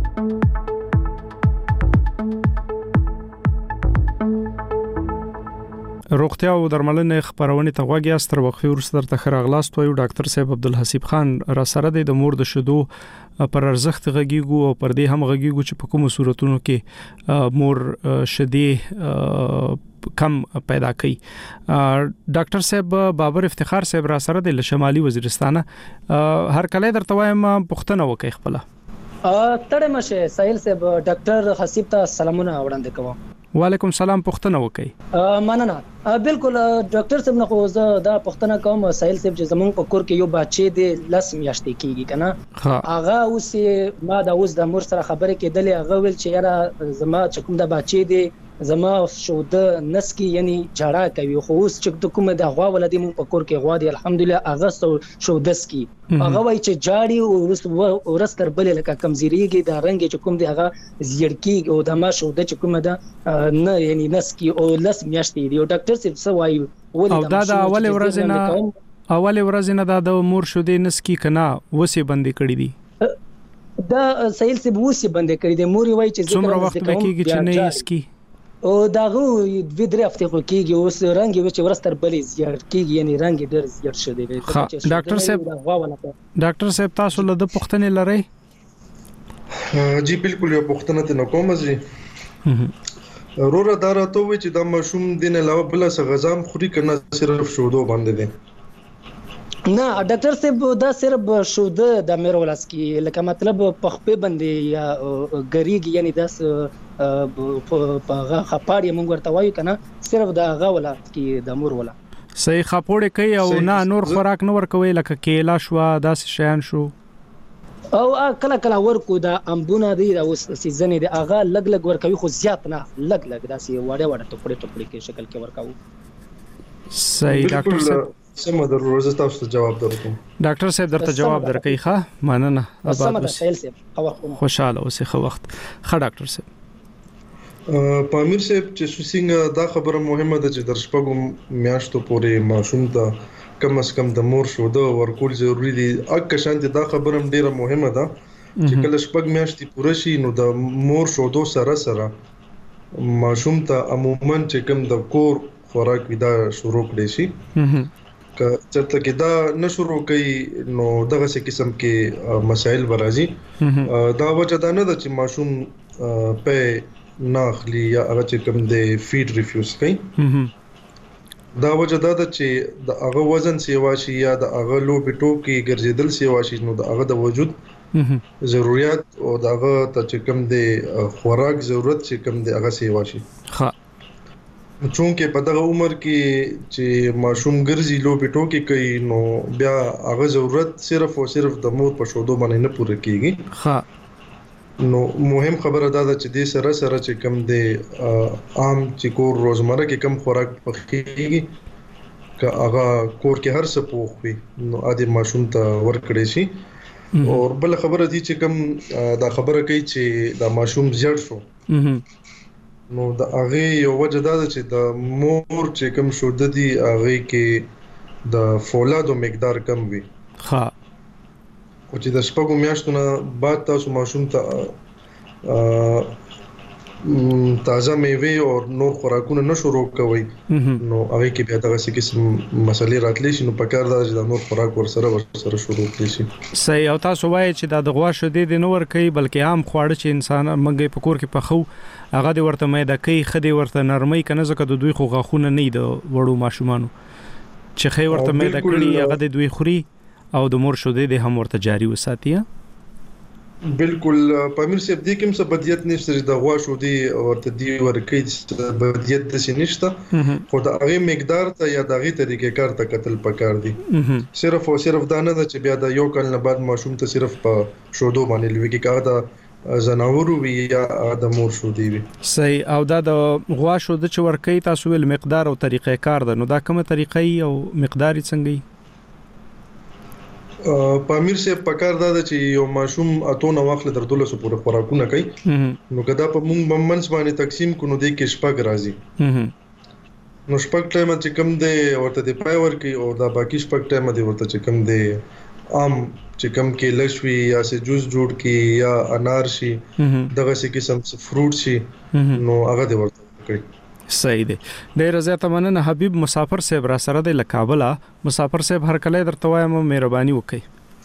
روغتیا او درملنې خبرونه ته غوږی است. تر وقفې وروسته درته خراغلاست وایو. ډاکټر صاحب عبدالحسیب خان را سره د مور د شیدو پر ارزښت غږیږو او پر دې هم غږیږو چې په کومو صورتونو کې مور شیدې کم پیدا کوي. ډاکټر صاحب بابر افتخار صاحب را سره د شمالي وزیرستان هر کله درته وایم پښتنه وکي خپل تړه مشه ساحل صاحب ډاکټر حسیب ته سلامونه وړاندې کوم. وعلیکم سلام. پښتنه وکي. مننه. بالکل ډاکټر صاحب نه خو زه دا پښتنه کوم ساحل صاحب چې زمونږ په کور کې یو بچی دی لس میاشتې کېږي کنه هغه اوس ما دا اوس د مور سره خبرې کېدلې هغه ویل چې یاره زما چې کوم دا بچی دی زما شوده نسکی یعنی جړه کوي خو اوس چې کومه د غوا ولدي مون په کور کې غوا دی الحمدلله هغه شوده سکی هغه وای چې جاړي او ورس تر بل لکه کمزيريږي د رنګ چې کوم دی هغه زیړکی او د ما شوده چې کومه ده نه یعنی نسکی او لس میاشتې دی او ډاکټر صاحب سوای ولې او دا اول ورځ نه دا د مور شوده نسکی کنا وسی بندي کړی دي دا سهیل صاحب وسی بندي کړی دي مور وای چې څومره وخت کېږي چې نه اسکی او داغه دوی درې هفته کېږي اوس رنگ یې چې ورستر بلې زیات کېږي یعنی رنگ ډېر زیات شوی دی. ډاکټر صاحب تاسو له د پښتنې لري؟ جی بالکل یو پښتنه ته نو کوم زی رورا دارته وي چې د مشوم دین علاوه بل څه غزام خوري کنه صرف شودو باندې دي نه ډاکټر صاحب دا صرف شوده د میرولاس کې لکه مطلب پخپه باندې یا غریږي یعنی داس په خپاړې مونږ ورته وایو کنه صرف دا غولا کې د مور ولا صحیح خپوړې کوي او نه نور خوراک نه ورکوي لکه کېلا شو داس شیان شو او کله ورکو دا امبونه دی دا اوس سیزن دی اغه لګ ورکوي خو زیات نه لګ داسې وړه ټوکړي کې شکل کې ورکاو. صحیح ډاکټر صاحب سم در روزه تاسو جواب درکوم. ډاکټر صاحب درته جواب درکې ښه مننه. آباد خوشاله اوسې خو وخت ښه ډاکټر صاحب. پامیر صاحب چې څنګه دا خبره مهمه ده چې در شپږم میاشتو پورې ماشوم ته کم از کم د مور شوده ورکول ضروری دي. اګه شانتي دا خبره ډیره مهمه ده چې کله شپږ میاشتې پوره شي نو د مور شودو سره ماشوم ته عموما چې کم د کور خوراک ودا شروع کړي شي که چرته کې دا نشورو کوي نو دغه څه قسم کې مسائل ورازي. دا وجه دا نه ده چې ماشوم په ناخلی یا هغه چې کوم د فیډ ریفیوز کوي دا وجه دا ده چې د هغه وزن سیوا شي یا د هغه لوبي ټوکی ګرځیدل سیوا شي نو د هغه د وجود ضرورت او د هغه ته چې کوم د خوراک ضرورت چې کوم د هغه سیوا شي. ها چونکه په دغه عمر کې چې ماشوم ګرځي لوبي ټوکی کوي نو بیا هغه ضرورت صرف او صرف د مور په شودو باندې نه پوره کیږي. ها نو مهم خبره دا ده چې د سره چې کم د عام چې کور روزمره کې کم خوراک پخېږي که هغه کور کې هر څه پوښ وي نو عادي ماشوم ته ورکړي شي. او بل خبره دي چې کم دا خبره کوي چې دا ماشوم زیړ شو نو دا هغه یو وجه دا ده چې د مور چې کم شوده دي هغه کې د فولادو مقدار کم وي. ها او چې د شپږو میاشتو نه بعد تاسو ماشوم ته تازه میوه او نور خوراکونه نه شروع کوي نو هغه کې بیا دغه څه قسم مسلې راتلی شي نو په کار دا چې د نور خوراک ورسره شروع کړي شي. صحیح. او تاسو وایي چې د غوا شیدې د نور کوي بلکې عام خواړه چې انسان منګي په کور کې پخو هغه د ورته مېده کوي خدي ورته نرمي کنه ځکه د دوی خو غاخونه نه د وړو ماشومانو چې خې ورته مېده کړي هغه د دوی خوري او د مور شوده د هم ورته جاری وساتي. بالکل پامیر صاحب دې کوم څه بدیت نشته د غوا شودي ورته دی ورکې بدیت د نشته خو د هغه مقدار ته یا د هغه طریقې کار ته قتل پکار دي. صرف او صرف دا نه چې بیا د یو کال نه بعد ماشوم ته صرف په شودو باندې لوي کې کار دا زناورو وی یا د مور شودي وي. صحیح. او دا د غوا شوده چې ورکې تاسو ول مقدار او طریقې کار ده نو دا کومه طریقې او مقدار څنګه پامیر صاحب پکار دا چې یو ماشوم اتونه وخت دردول سو پوره خوراکونه کوي نو کدا په مونږ بمنس باندې تقسیم کو نو د کې شپږ راځي نو شپږ ټایم چې کم دی ورته دی پای ورکی او دا باقی شپږ ټایم دی ورته چې کم دی چې کم کې لشوي یا سه جوس جوړ کی یا انار شي دغه سه قسم فروټ شي نو هغه دی ورته کوي. صحیح دی. ډیر زیاته مننه حبیب مسافر صاحب را سره د لکابلا. مسافر صاحب هر کله درته وایم مهرباني وکړئ.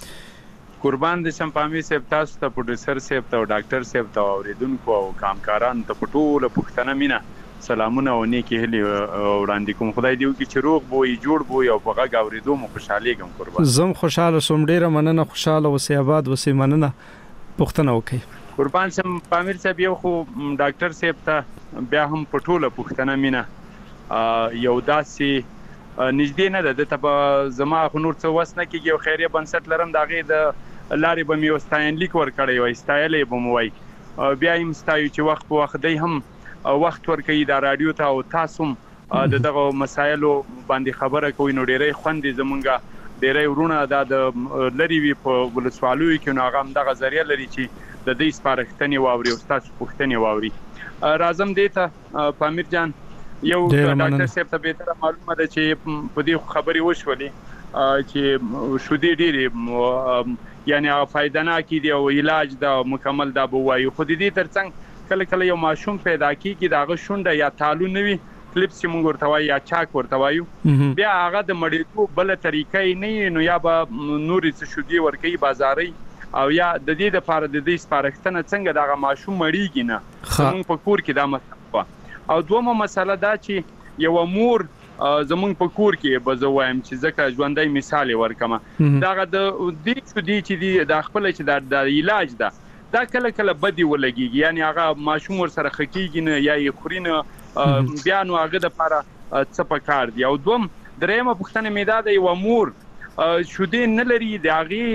قربان د شمپامي صاحب تاسو ته پروډوسر صاحب ته او ډاکټر صاحب ته اوریدونکو او کامکاران ته پټول پښتنه مینا سلامونه او نیکی هلي وړاندې کوم. خدای دې وکړي چې روغ بوې جوړ بوې او په غږ اوریدو مو خوشاله ګم. قربان زم خوشاله سوم. ډیره مننه. خوشاله اوسې آباد اوسې. مننه. پښتنه وکړئ. قربان شم پامیر صاحب. یو خو ډاکټر صاحب ته بیا هم پټول پښتنه مینا یو داسي نږدې نه ده ته زما خو نور څه وس نه کیږي او خیریه بنسټ لرم داغه د لارې به مې واستاین لیک ور کړی وای استایلې به مو وای بیا هم ستایو چې وخت په وخت دی هم وخت ورکړي د رادیو ته او تاسو دغه مسایلو باندې خبره کوي نو ډېرې خوندې زمونږه ډېرې ورونه د لری وی په ولسوالۍ کې نو هغه دغه ذریعہ لري چې د دې سپارښتنې واوري او تاسو پوښتنې واوري. راځم دې ته پامیر جان یو ډاکټر صاحب ته به تر معلومه ده چې په دې خبري وشولې چې شودي ډېری یعنی فائدہ نه کیدی او علاج دا مکمل دا بوایو. خو دې ترڅنګ کله کله یو ماشوم پیدا کیږي داغه شونډه یا تالو نوي کلیپس چې موږ ورته وایو یا چاک ورته وایو بیا هغه د مړیدو بل طریقې نه نو یا به نوري څه شودي ورکي بازاري او یا د دې لپاره د دې سپارښتنه څنګه داغه ماشوم مړیږي نه موږ په کور کې دا مسله او دومره مسله دا چې یو مور زمونږ په کور کې به زه وایم چې ځکه ژوندۍ مثال ورکم داغه د دې شودي چې د خپل چې د علاج ده دا کله کله بدی ولګيږي یعنی هغه ماشوم ور سره خکېږي نه یا یې خورینه بیا نو هغه د لپاره څه پکار دی. او دوم درېمه پوښتنه مې دا د یو مور شودي نه لري د هغه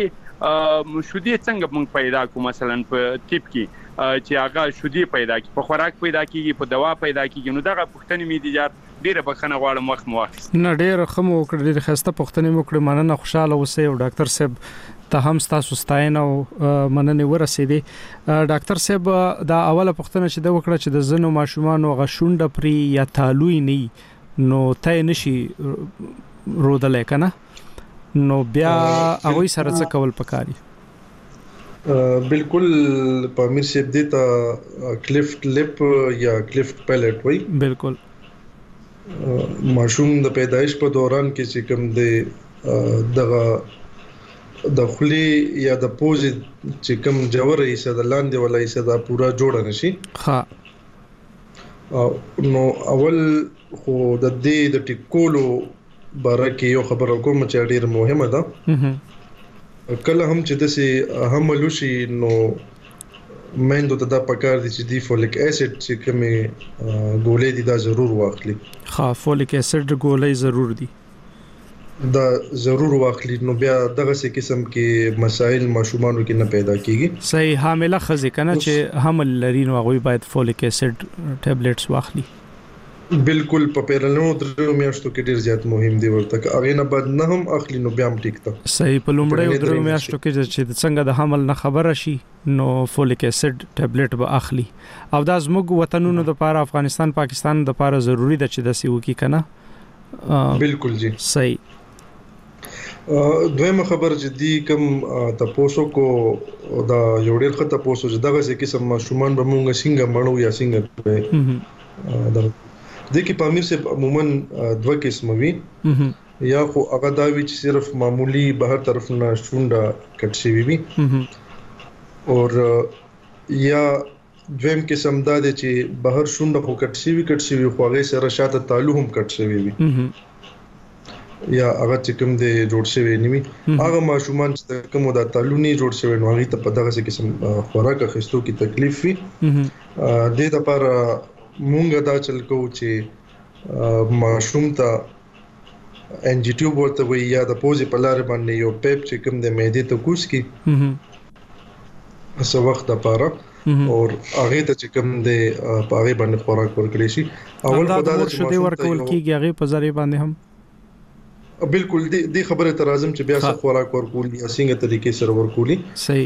شودي څنګه موږ پیدا کوو مثلا په ټیپ کې چې هغه شودي پیدا کی په خوراک پیدا کیږي په دوا پیدا کیږي نو دغه پوښتنه مې دي یار ډیره بخنه غواړم وخت مو واخیست. نه ډیره خمو کړې ډیره خسته پوښتنه مو کړې. مننه. خوشاله اوسئ او ډاکټر صاحب ته هم تاسو ستاینه او مننه ورسېدې. ډاکټر صاحب دا اوله پوښتنه چې دا وکړه چې د زنو ماشومان او غشونډه پری یا تالوي نه نو ته نشي رودلې کنه نو بیا هغه سره څه کول پکاري؟ بالکل پامیر صاحب دې ته کلیفت لپ یا کلیفت پیلټ وای. بالکل ماشوم د پیدایش په دوران کې چې کوم دی دغه د خلی یا د پوزې چې کوم جوړه یې ساده لاندې ولای ساده پورا جوړ نشي. ها نو اول خو د دې د ټیکولو بارکه یو خبره کوم چې ډیر مهمه ده. کله هم چې دسي حمل وشي نو مېندو ته دا پکار دي چې دی فولیک اسید چې کومه ګولې دي دا ضرور واخلي. ها فولیک اسید ګولې ضرور دي دا ضرور واخلي نو بیا دغه څه قسم کې مسائل ماشومانو کې نه پیدا کیږي. صحیح. حامله خزې کنه چې حمل لري نو هغه باید فولیک اسید ټابلیټس واخلي. بالکل په پیرلونو درو میاشتو کې ډیر زیات مهم دی ورته هغه نه بعد نه هم اخلي نو بیا هم ټیک ته. صحیح. په لومړی درو میاشتو کې چې څنګه د حمل نه خبره شي نو فولیک اسید ټابلیټ به اخلي او دا زموږ وطنونو د لپاره افغانستان پاکستان د لپاره ضروری ده چې د سیو کې کنه. بالکل جی صحیح. دویمه خبر چې دی کوم تاسو کو دا یو ډیر ښه تاسو چې دغه څه قسم ماشومان به مونږ څنګه مړو یا څنګه دا د کی پامیر سے عموما دوه قسم وي یا خو هغه دا وی چې صرف معمولی بهر طرف نه شونډه کټ شي وي او یا دویم قسم دا دی چې بهر شونډه خو کټ شي خو هغه سره شاته تالو هم کټ شي وي یا هغه چې کوم دی جوړ شوی نیمه هغه ماشومان چې کوم د تالو نه جوړ شوی نو هغه ته په دغه قسم خوراک اخیستو کې تکلیف وي. د دې لپاره مونږ دا چل کوو چې ماشوم ته ان جی ټیوب ورته وي یا د پوزې په لار باندې یو پیپ چې کوم د معدې ته کوس کی څه وخت لپاره او هغه ته چې کوم د هغه باندې خوراک ورکړي شي. اول په دا چې ماشوم ورکول کیږي هغه په ذریعہ باندې هم بالکل دی خبره تر اعظم چې بیا څه خوراک ورکول یا څنګه طریقې سره ورکولي. صحیح.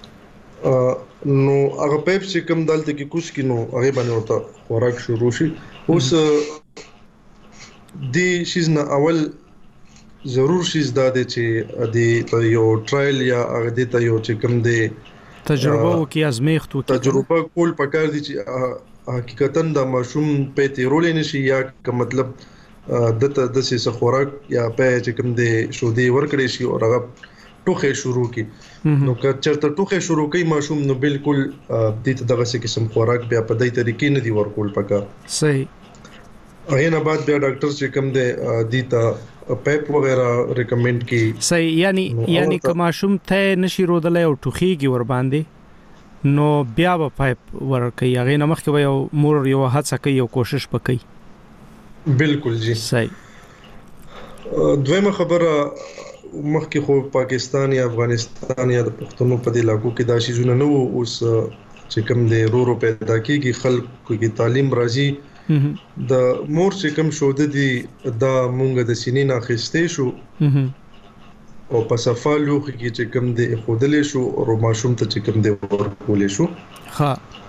نو هغه پیپ چې کوم دالته کې کوس کینو هغه باندې ورته خوراک شروع شي. اوس د شیز نه اول ضرور شیز دا دی چې د یو ټرایل یا هغه د ته یو چې کوم دی تجربه وکي ازمیخت وکي تجربه کول پکار دي چې حقیقتا د ماشوم په تیرول نشي یا که مطلب دته د سې خوراک یا په چې کوم دی شودي ورکړي شي او هغه ټوخه شروع کی نو که چرته ټوخه شروع کوي ماشوم نو بالکل د دې دغه څه قسم خوراک بیا په دای طریقې نه دی ورکول پکار صحیح اغه نه بعد بیا ډاکټر چې کوم دی دیتا پیپ وغیرہ ریکمند کی صحیح یعنی که ماشوم ته نشي رودلای او ټوخيږي ور باندې نو بیا به پیپ ورکي اغه نه مخکې یو مور یو هڅه کوي او کوشش وکړي بالکل جی صحیح دویمه خبره مخکې خو پاکستان یا افغانستان یا د پښتنو په دې علاقو کې دا شیزونه نه وو اوس چې کوم د رورو پیدا کیږي خلکو کې تعلیم راځي د مور چې کوم شود دي دا مونږ د سینې نه خسته شو او په صفالو کې چې کوم د خودلې شو او ماشوم ته چې کوم د ورکولې شو ها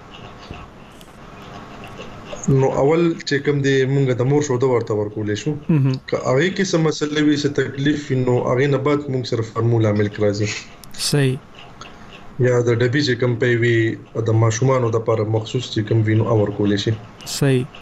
نو اول چې کوم دی مونږ د مور شو د ورته ورکولې شو که هغه کې سم مسلې وي څه تکلیف نو هغه نه بعد مونږ سره فارمولا ملک راځي صحیح یا د ډبي چې کوم په وی د ماشومانو د لپاره مخصوص چې کوم وینو اور کولې شي صحیح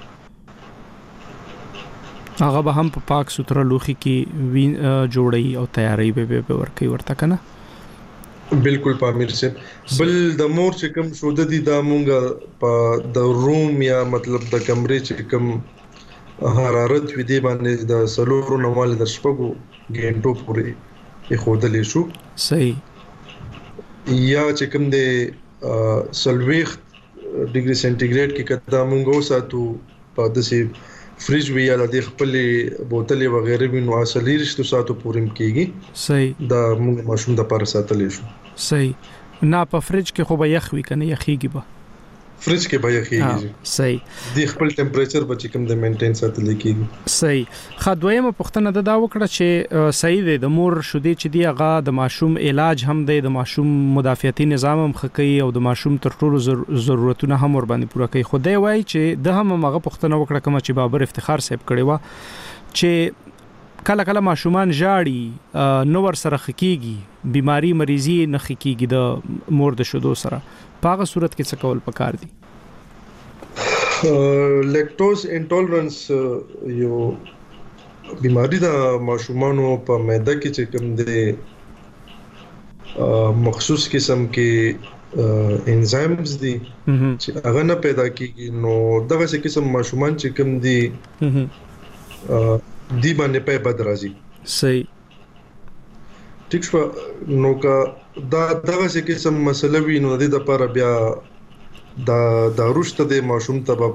هغه به هم په پاک ستر لوخي کې وین جوړي او تیاری به ورکي ورته کنه بالکل پامیر سے بل د مور چې کوم شود دي دا مونږه په د روم یا مطلب د کمرې چې کوم حرارت وي دی باندې د سلورو نومال د شپږو غنټو پورې خودلې شو صحیح یا چې کوم د سلويخ ډیګري سنټیګریډ کې کدا مونږ وساتو په دسي فریج وی یا د خپل بوتلې وغیرہ وینو اصلي رښتو ساتو پورم کیږي صحیح دا موږ ماشوم د پر ساتلې شو صحیح نه په فریج کې خو به یخ وی کنه یخیږي به فریج کې به یخیږي صحیح د خپل ټمپریچر به کوم د مینټین ساتل کیږي صحیح خدویمه پښتنه دا وکړه چې صحیح دی د مور شودي چې دی هغه د ماشوم علاج هم دی د ماشوم مدافعتي نظام هم خکې او د ماشوم تر ټولو ضرورتونه هم ور باندې پوره کوي خدای وای چې د هم هغه پښتنه وکړه کوم چې بابر افتخار صاحب کړي وا چې کله کله ماشومان جاړي نو ور سره خکېږي بیماری مریضي نه خکېږي د مور د شودو سره په هغه صورت کې څه کول پکار دي لیکټوز انټولرنس یو بیماری د ماشومانو په معده کې چې کوم دی مخصوص قسم کې انزایمز دي چې هغه نه پیدا کیږي نو دغه څه قسم ماشومان چې کوم دي دی باندې په بد راځي صحیح ټیک شو نو کا دا دغه څه قسم مسله وی نو د لپاره بیا دا روشته د ماشوم ته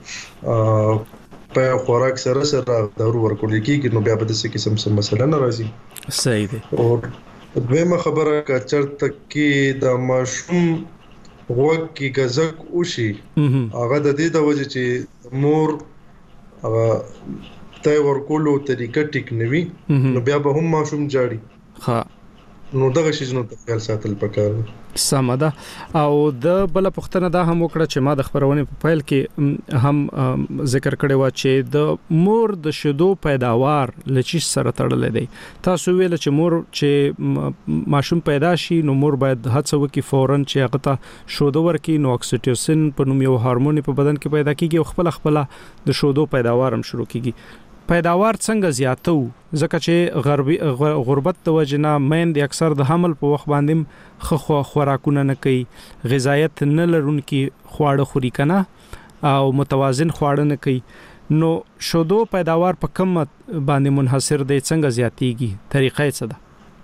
په خوراک سره دارو ورکول کیږي نو بیا به د څه قسم څه مسله نه راځي صحیح دی او دویمه خبره کا چرته کې د ماشوم وګ کی غزک وشي هغه د دې د وجه چې مور هغه ته ورکولو طریقه ټیک نوي نو بیا به هم ماشوم جاړي ها نو دغه شی زنه ته خیال ساتل پکار سمده او د بل پښتنه دا هم وکړه چې ما د خبرونه په فایل کې هم ذکر کړی و چې د مور د شودو پیداوار لچې سره تړلې دی تاسو ویل چې مور چې ماشوم پیدا شي نو مور باید هڅه وکړي فورن چې هغه ته شودو ورکړي نو اکسیټوسین په نوم یو هورمون په بدن کې پیدا کیږي او خپل د شودو پیداوار هم شروع کیږي پیداوار څنګه زیاتو ځکه چې غربت د وجنه مین د اکثر د حمل په وخت باندې خوراکونه نه کوي غذایت نه لرونکي خواړه خوري کنه او متوازن خواړه نه کوي نو شودو پیداوار په کم باندې منحصر دی څنګه زیاتیږي طریقې څه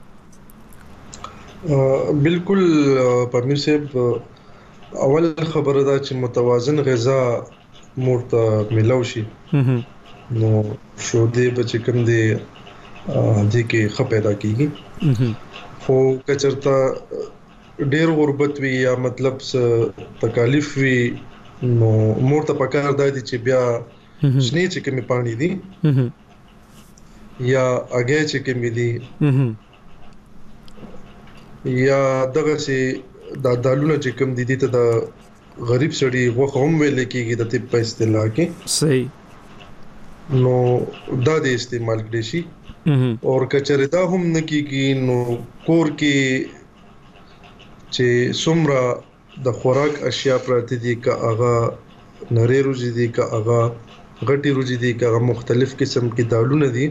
ده بالکل پامیر صاحب اول خبره ده چې متوازن غذا مرته ملو شي نو شودې بچ کوم دی د کې خ پیدا کیږي خو کچرتا ډېر غربت وی یا مطلب تکالیف وی نو مور ته پکار دی چې بیا شنه چې کوم پانی دی یا اگې چې کوم دی یا دغه سي د دالونه چې کوم دي ته د غریب سړي غوښ هم ویل کېږي د طب په اصطلاح کې صحیح نو دا د استعمال کړی شي او کچره دا هم نکیږي نو کور کې چې څومره د خوراک اشیاء پراته دي کا هغه نری روزي دي کا هغه غټي روزي دي کا هغه مختلف قسم کې دالونه دي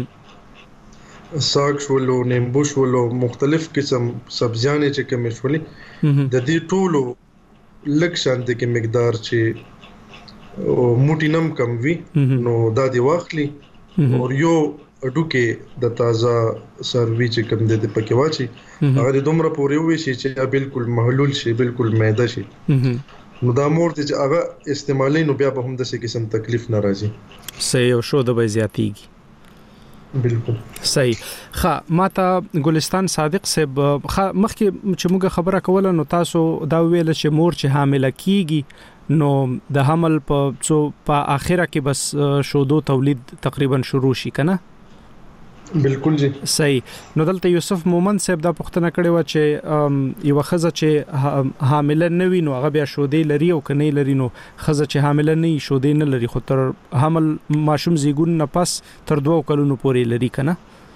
ساګ شولو نیمبو شولو مختلف قسم سبزیانې چې کوم شولې د دې ټولو لږ شانته کې مقدار چې موټی نم کم وي نو دا دی واخلي او یو اډوکه د تازه سروي چې کوم د پکې واچي هغه دومره پورې وي چې بالکل محلول شي بالکل معده شي نو دا مور چې هغه استعمالي نو بیا به هم د څه قسم تکلیف ناراضي صحیح او شو د به زیاتیږي بالکل صحیح ښه ماته ګلستان صادق صاحب مخکې چې موږ خبره کوله نو تاسو دا ویل چې مور چې حامله کیږي نو د حمل په اخره کې بس شودو تولید تقریبا شروع شي کنه بالکل جی صحیح نو دلته یوسف مومن صاحب دا پوښتنه کړې و چې یو خزه چې حامله نه وي نو هغه بیا شودې لري او کني لري نو خزه چې حامله نه وي شودې نه لري خو تر حمل ماشوم زیګون نه پس تر 2 کلونو پورې لري کنه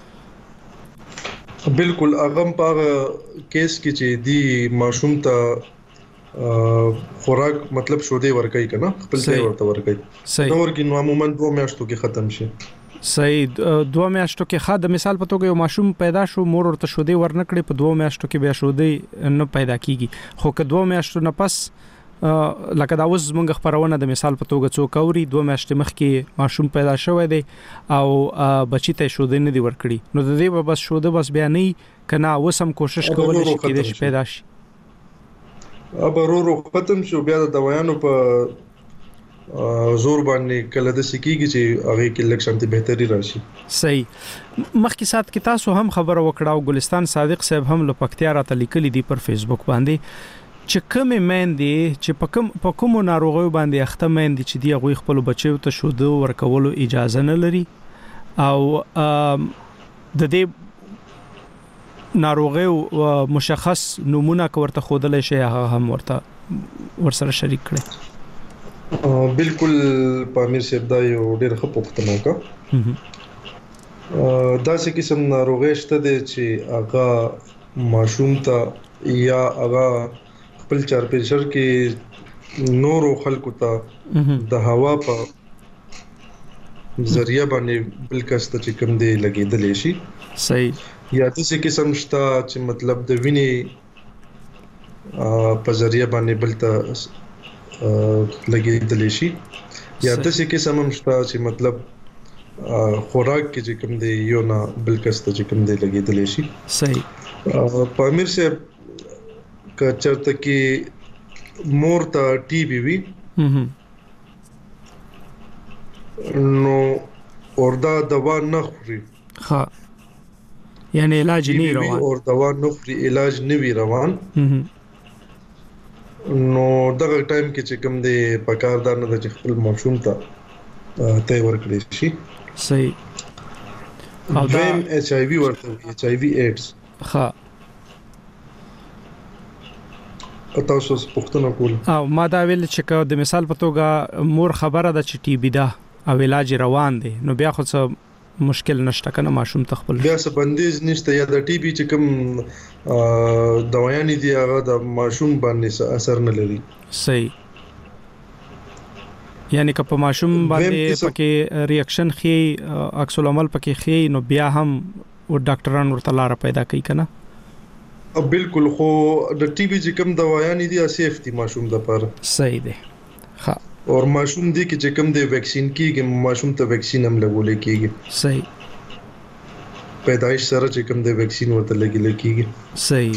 بالکل هغه په کیس کې چې دی ماشوم ته خوراک مطلب شودې ورکای کنه خپل ځای ورته ورکای نو ورګي نو عموما 2 میاشتو کې ختم شي صحیح 2 میاشتو کې خاطر مثال په توګه یو ماشوم پیدا شو مور ورته شودې ورنکړي په 2 میاشتو کې بیا شودې نه پیدا کیږي خو که 2 میاشتو نه پس لکه دا اوس موږ خبرونه د مثال په توګه څوک اوري 2 میاشتې مخکې ماشوم پیدا شوی دی او بچی ته شودې نه دی ورکړي نو د دې بس شودې بس بیا نه کنه اوس هم کوشش کول شي چې پیدا شي ابرورو ختم شو بیا د دوايانو په زور باندې کله د سکیږي چې هغه کې لکشنته بهتري راشي صحیح مخکې سات کې تاسو هم خبر وکړاو ګلستان صادق صاحب هم لپکتیا راته لیکلي دي پر فیسبوک باندې چې کومې مېندې چې په کوم ناروغیو باندې اخته مېندې چې دی غوي خپل بچو ته شودو ورکولو اجازه نه لري او د دې ناروغیو مشخص نمونه ورته خودلې شي هغه هم ورسره شریک کړي بالکل پامیر صاحب دا یو ډېر ښه پوښتنه وکړه دا څه قسم ناروغي شته چې هغه ماشوم ته یا هغه خپل چارپیچر کې نورو خلکو ته د هوا په ذریعہ باندې بلکسته چې کوم دی لګیدل شي صحیح یا د څه قسم شته چې مطلب د وینې په ذریعہ باندې بلته لګیدل شي یا د څه قسم شته چې مطلب خوراک کې چې کوم دی یو نه بلکسته چې کوم دی لګیدل شي صحیح پامیر صاحب کا چرته کې مور ته ټي بي وي نو وردا دوا نه خوري ها یعنی علاج نه روان او دوا نه خوري علاج نه وی روان نو دغه ټایم کې چې کوم دی پکاردار نه د خپل ماشوم ته ته ورکړي شي صحیح او دا ایچ آی وی ورته ایچ آی وی ایډز ها تاسو پوښتنه کول او ما دا ویل چې د مثال په توګه مور خبره ده چې ټي بي ده او علاج روان دي نو بیا خو څه مشکل نشته کنه ماشوم تخپل بیا څه بندیز نشته یا د ټي بي چې کوم دوايانې دي هغه د ماشوم باندې اثر نه لري صحیح یعنی که په ماشوم باندې پکې ریاکشن خي عکس العمل پکې خي نو بیا هم ډاکټران ورته لار پیدا کوي کنه بالکل خو د ټي بي چې کوم دوايانې دي سیفټي ماشوم د پر صحیح ده ها اور ماشوم دی چې کوم دی ویکسین کیږي ماشوم ته ویکسین هم لګول کیږي صحیح پیدایش سره چې کوم دی ویکسین ورته لګول کیږي صحیح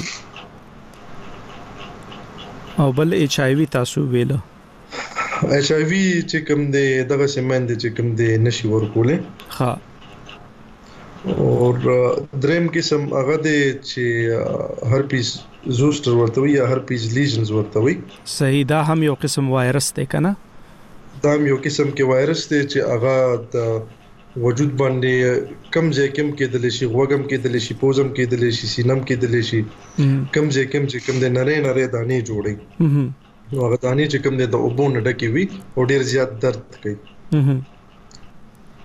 او بل ایچ آی وی تاسو ویلو ایچ آی وی چې کوم دی دغه سیمند چې کوم دی نشي ورکوله ها اور دریم قسم هغه دی چې هرپیس زوستر ورته وي یا هرپیس لیژنز ورته وي صحیح دا هم یو قسم وایرس دی کنه دا هم یو قسم کې وایرس دی چې هغه د وجود باندې کم ځای کې د لشي غوګم کې د لشي پوزم کې د لشي سینم کې د لشي کم ځای چې کوم د نری دانې جوړي هغه دانې چې کوم د اوبو نه ډکې وي او ډیر زیات درد کوي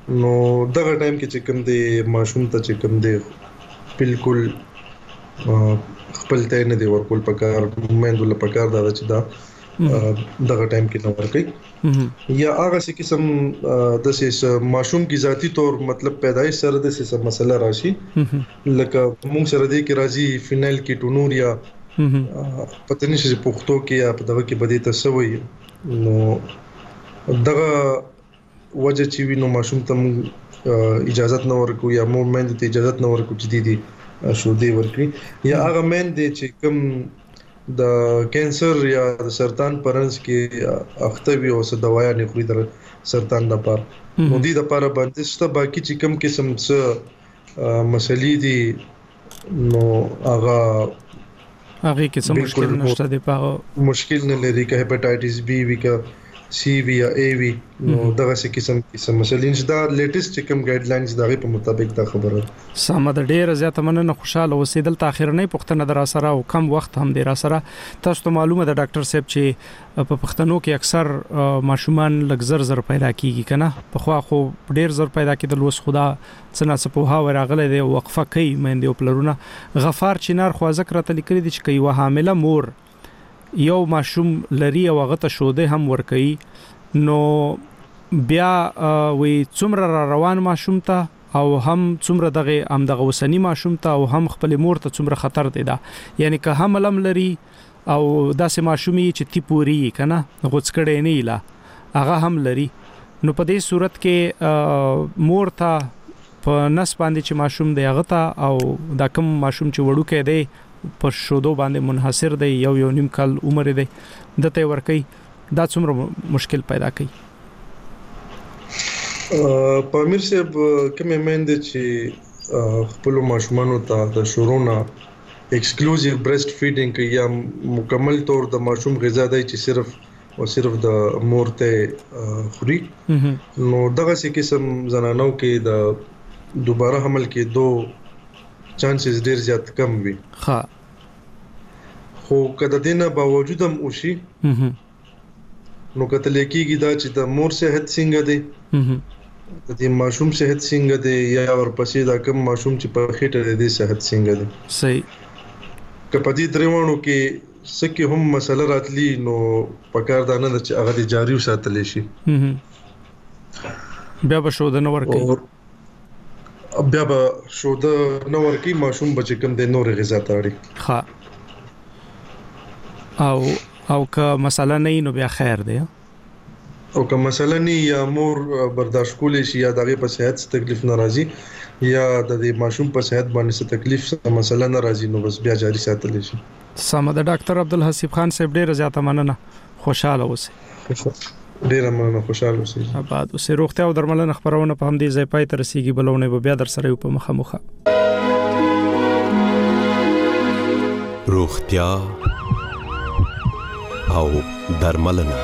نو دغه ټایم کې چې کوم دی ماشوم ته چې کوم دی بالکل خپل ته نه دی ورکول پکار مېندول پکار دا چې دا دغه ټایم کې نو ورکي یا هغه څه قسم د ماشوم کی ذاتی طور مطلب پیدایش سره د څه مسله راشي لکه موږ سره دی کې راځي فینل کې ټونور یا پته نشي پښتو کې یا په دغه کې بده تسوي نو دغه وجه چې وینو ماشوم ته اجازه نه ورکو یا مور مېند ته اجازه نه ورکو چې دي شو دی ورکړي یا هغه مېند چې کوم د کینسر یا د سرطان پرنس کې اخته وي او څه دوايا نه خوري د سرطان لپاره نو دي د لپاره باندې ست باقي چې کوم قسم څه مسلې دي نو هغه کې څه مشکل نشته دی په مشکل نه لري که هپاتایټس بی وی که سی وی یا ای وی نو دغه څه قسم مسلې دا لیټیسټ کوم ګایډلاینز دغه په مطابق دا خبره سم د ډیر زیات مننه خوشاله اوسېدل تاخير نه پښتنه در سره او کم وخت هم در سره تاسو ته معلومه ده ډاکټر صاحب چې په پښتنو کې اکثر ماشومان لګزر زر پیدا کیږي کنه په خو ډیر زر پیدا کېدل وس خدا څنګه سپوها ورغله دی وقفه کوي مېندې او پلرونه غفار چینار خو ذکر ته لیکلي دي چې کوي حامله مور یو ماشوم لري او هغه ته شوده هم ور کوي نو بیا وی څومره روان ماشوم ته او هم څومره دغه وسنی ماشوم ته او هم خپل مور ته څومره خطر دی دا یعنی که حملم لري او داسې ماشومي چې تی پوری کنه غوڅکړې نه ایلا هغه هم لري نو په دې صورت کې مور ته په نس باندې چې ماشوم دی هغه ته او دا کوم ماشوم چې وړو کې دی پر شودو باندې منحصر دی یو نیم کال عمر دی دته ورکی دا څومره مشکل پیدا کوي پامیر صاحب کومه مند چې خپل ماشومانو ته د شورونا ایکسکلوزیو برېسټ فیډینګ یا مکمل طور د ماشوم غذا دی چې صرف د مور ته خوري نو دغه څه قسم زنانو کې د دوباره حمل کې چانسز ډیر زیات کم وي ها خو کله دینه باوجود هم وشي نو کتل کېږي دا چې د مور صحت څنګه دی د دې ماشوم صحت څنګه دی یا ورپسې دا کوم ماشوم چې په خېټه دی صحت څنګه دی صحیح کپدی دروانو کې سکه هم مسله راتلی نو پکار دا نه چې هغه جاری وساتل شي بیا به شو د نور کې بیا به شو د نور کې ماشوم بچ کم د نور غذا تاړي ها او که مسله نه نو بیا خیر دی او که مسله نه یا مور برداشت کولی شي یا دغه په صحت تکلیف ناراضي یا د دې ماشوم په صحت باندې څه تکلیف مسله ناراضي نو بس بیا جاری ساتل شي سم د ډاکټر عبدالحسیب خان صاحب ډیر زیاته مننه خوشاله اوسئ ډیر مننه خوشاله اوسئ آباد اوسئ روغتیا او درملنه خبرونه په همدې ځای پای ته رسیدي بلونه به بیا در سره په مخه روغتیا او درملنه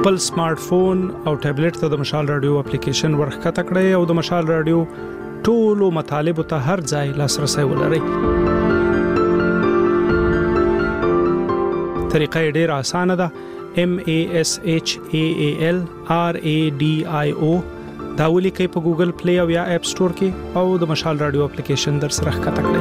خپل سمارټ فون او ټابلیټ ته د مشال رادیو اپلیکیشن ورخکته کړئ او د مشال رادیو ټولو مطالبه ته هر ځای لاسرسي ولرئ. طریقه ډیره اسانه ده. MASHAALRADIO دا ولیکئ په ګوګل پلی او یا اپ سٹور کې او د مشال رادیو اپلیکیشن در سره ښکته کړئ.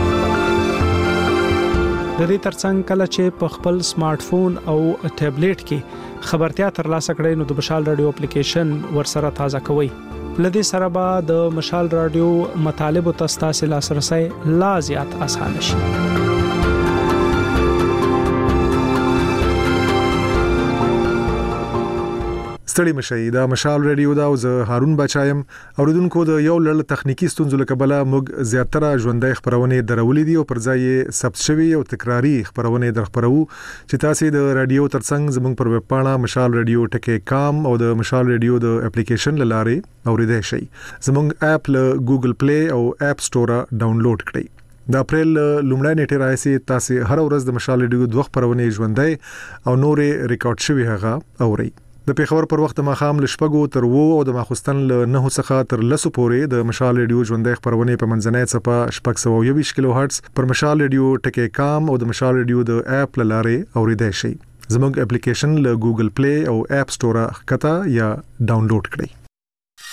د دې ترڅنګ کله چې په خپل سمارټ فون او ټابلیټ کې خبرتیا ترلاسه کړئ نو د مشال رادیو اپلیکیشن ورسره تازه کوئ. لدې سره به د مشال رادیو مطالب او تاسو لاسرسي لا زیات آسان شي. ستړي مشي دا مشال رادیو دا او زه هارون بچایم. اوریدونکو د یو لړ تخنیکی ستونزو له کبله موږ زیاتره ژوندۍ خبرونه درولې دي او پر ځای ثبت شوی او تکراری خبرونه درخبرو چې تاسو د رادیو ترڅنګ زموږ پر ویب پاڼه مشال رادیو ټکی.com او د مشال رادیو د اپلیکیشن لاره اوریدای شئ. زموږ اپ له ګوګل پلی او اپ سٹور ډاونلوډ کړئ. د اپریل لومړی نیټه راځي تاسو هر ورځ د مشال رادیو دوه خبرونه ژوندۍ او نورې ریکارډ شوی هغه اورئ. د پیښور پر وخت ماخام لشپګو تر وو او د ماخستن له 9 څخه تر 10 پورې د مشال رادیو ژوندۍ خبرونه په منځنۍ صفه 620 کیلو هرتز پر مشال رادیو ټکی.com او د مشال رادیو د اپ لاره اوریدای شئ. زموږ اپلیکیشن له ګوګل پلی او اپ سٹور ښکته یا ډاونلوډ کړئ.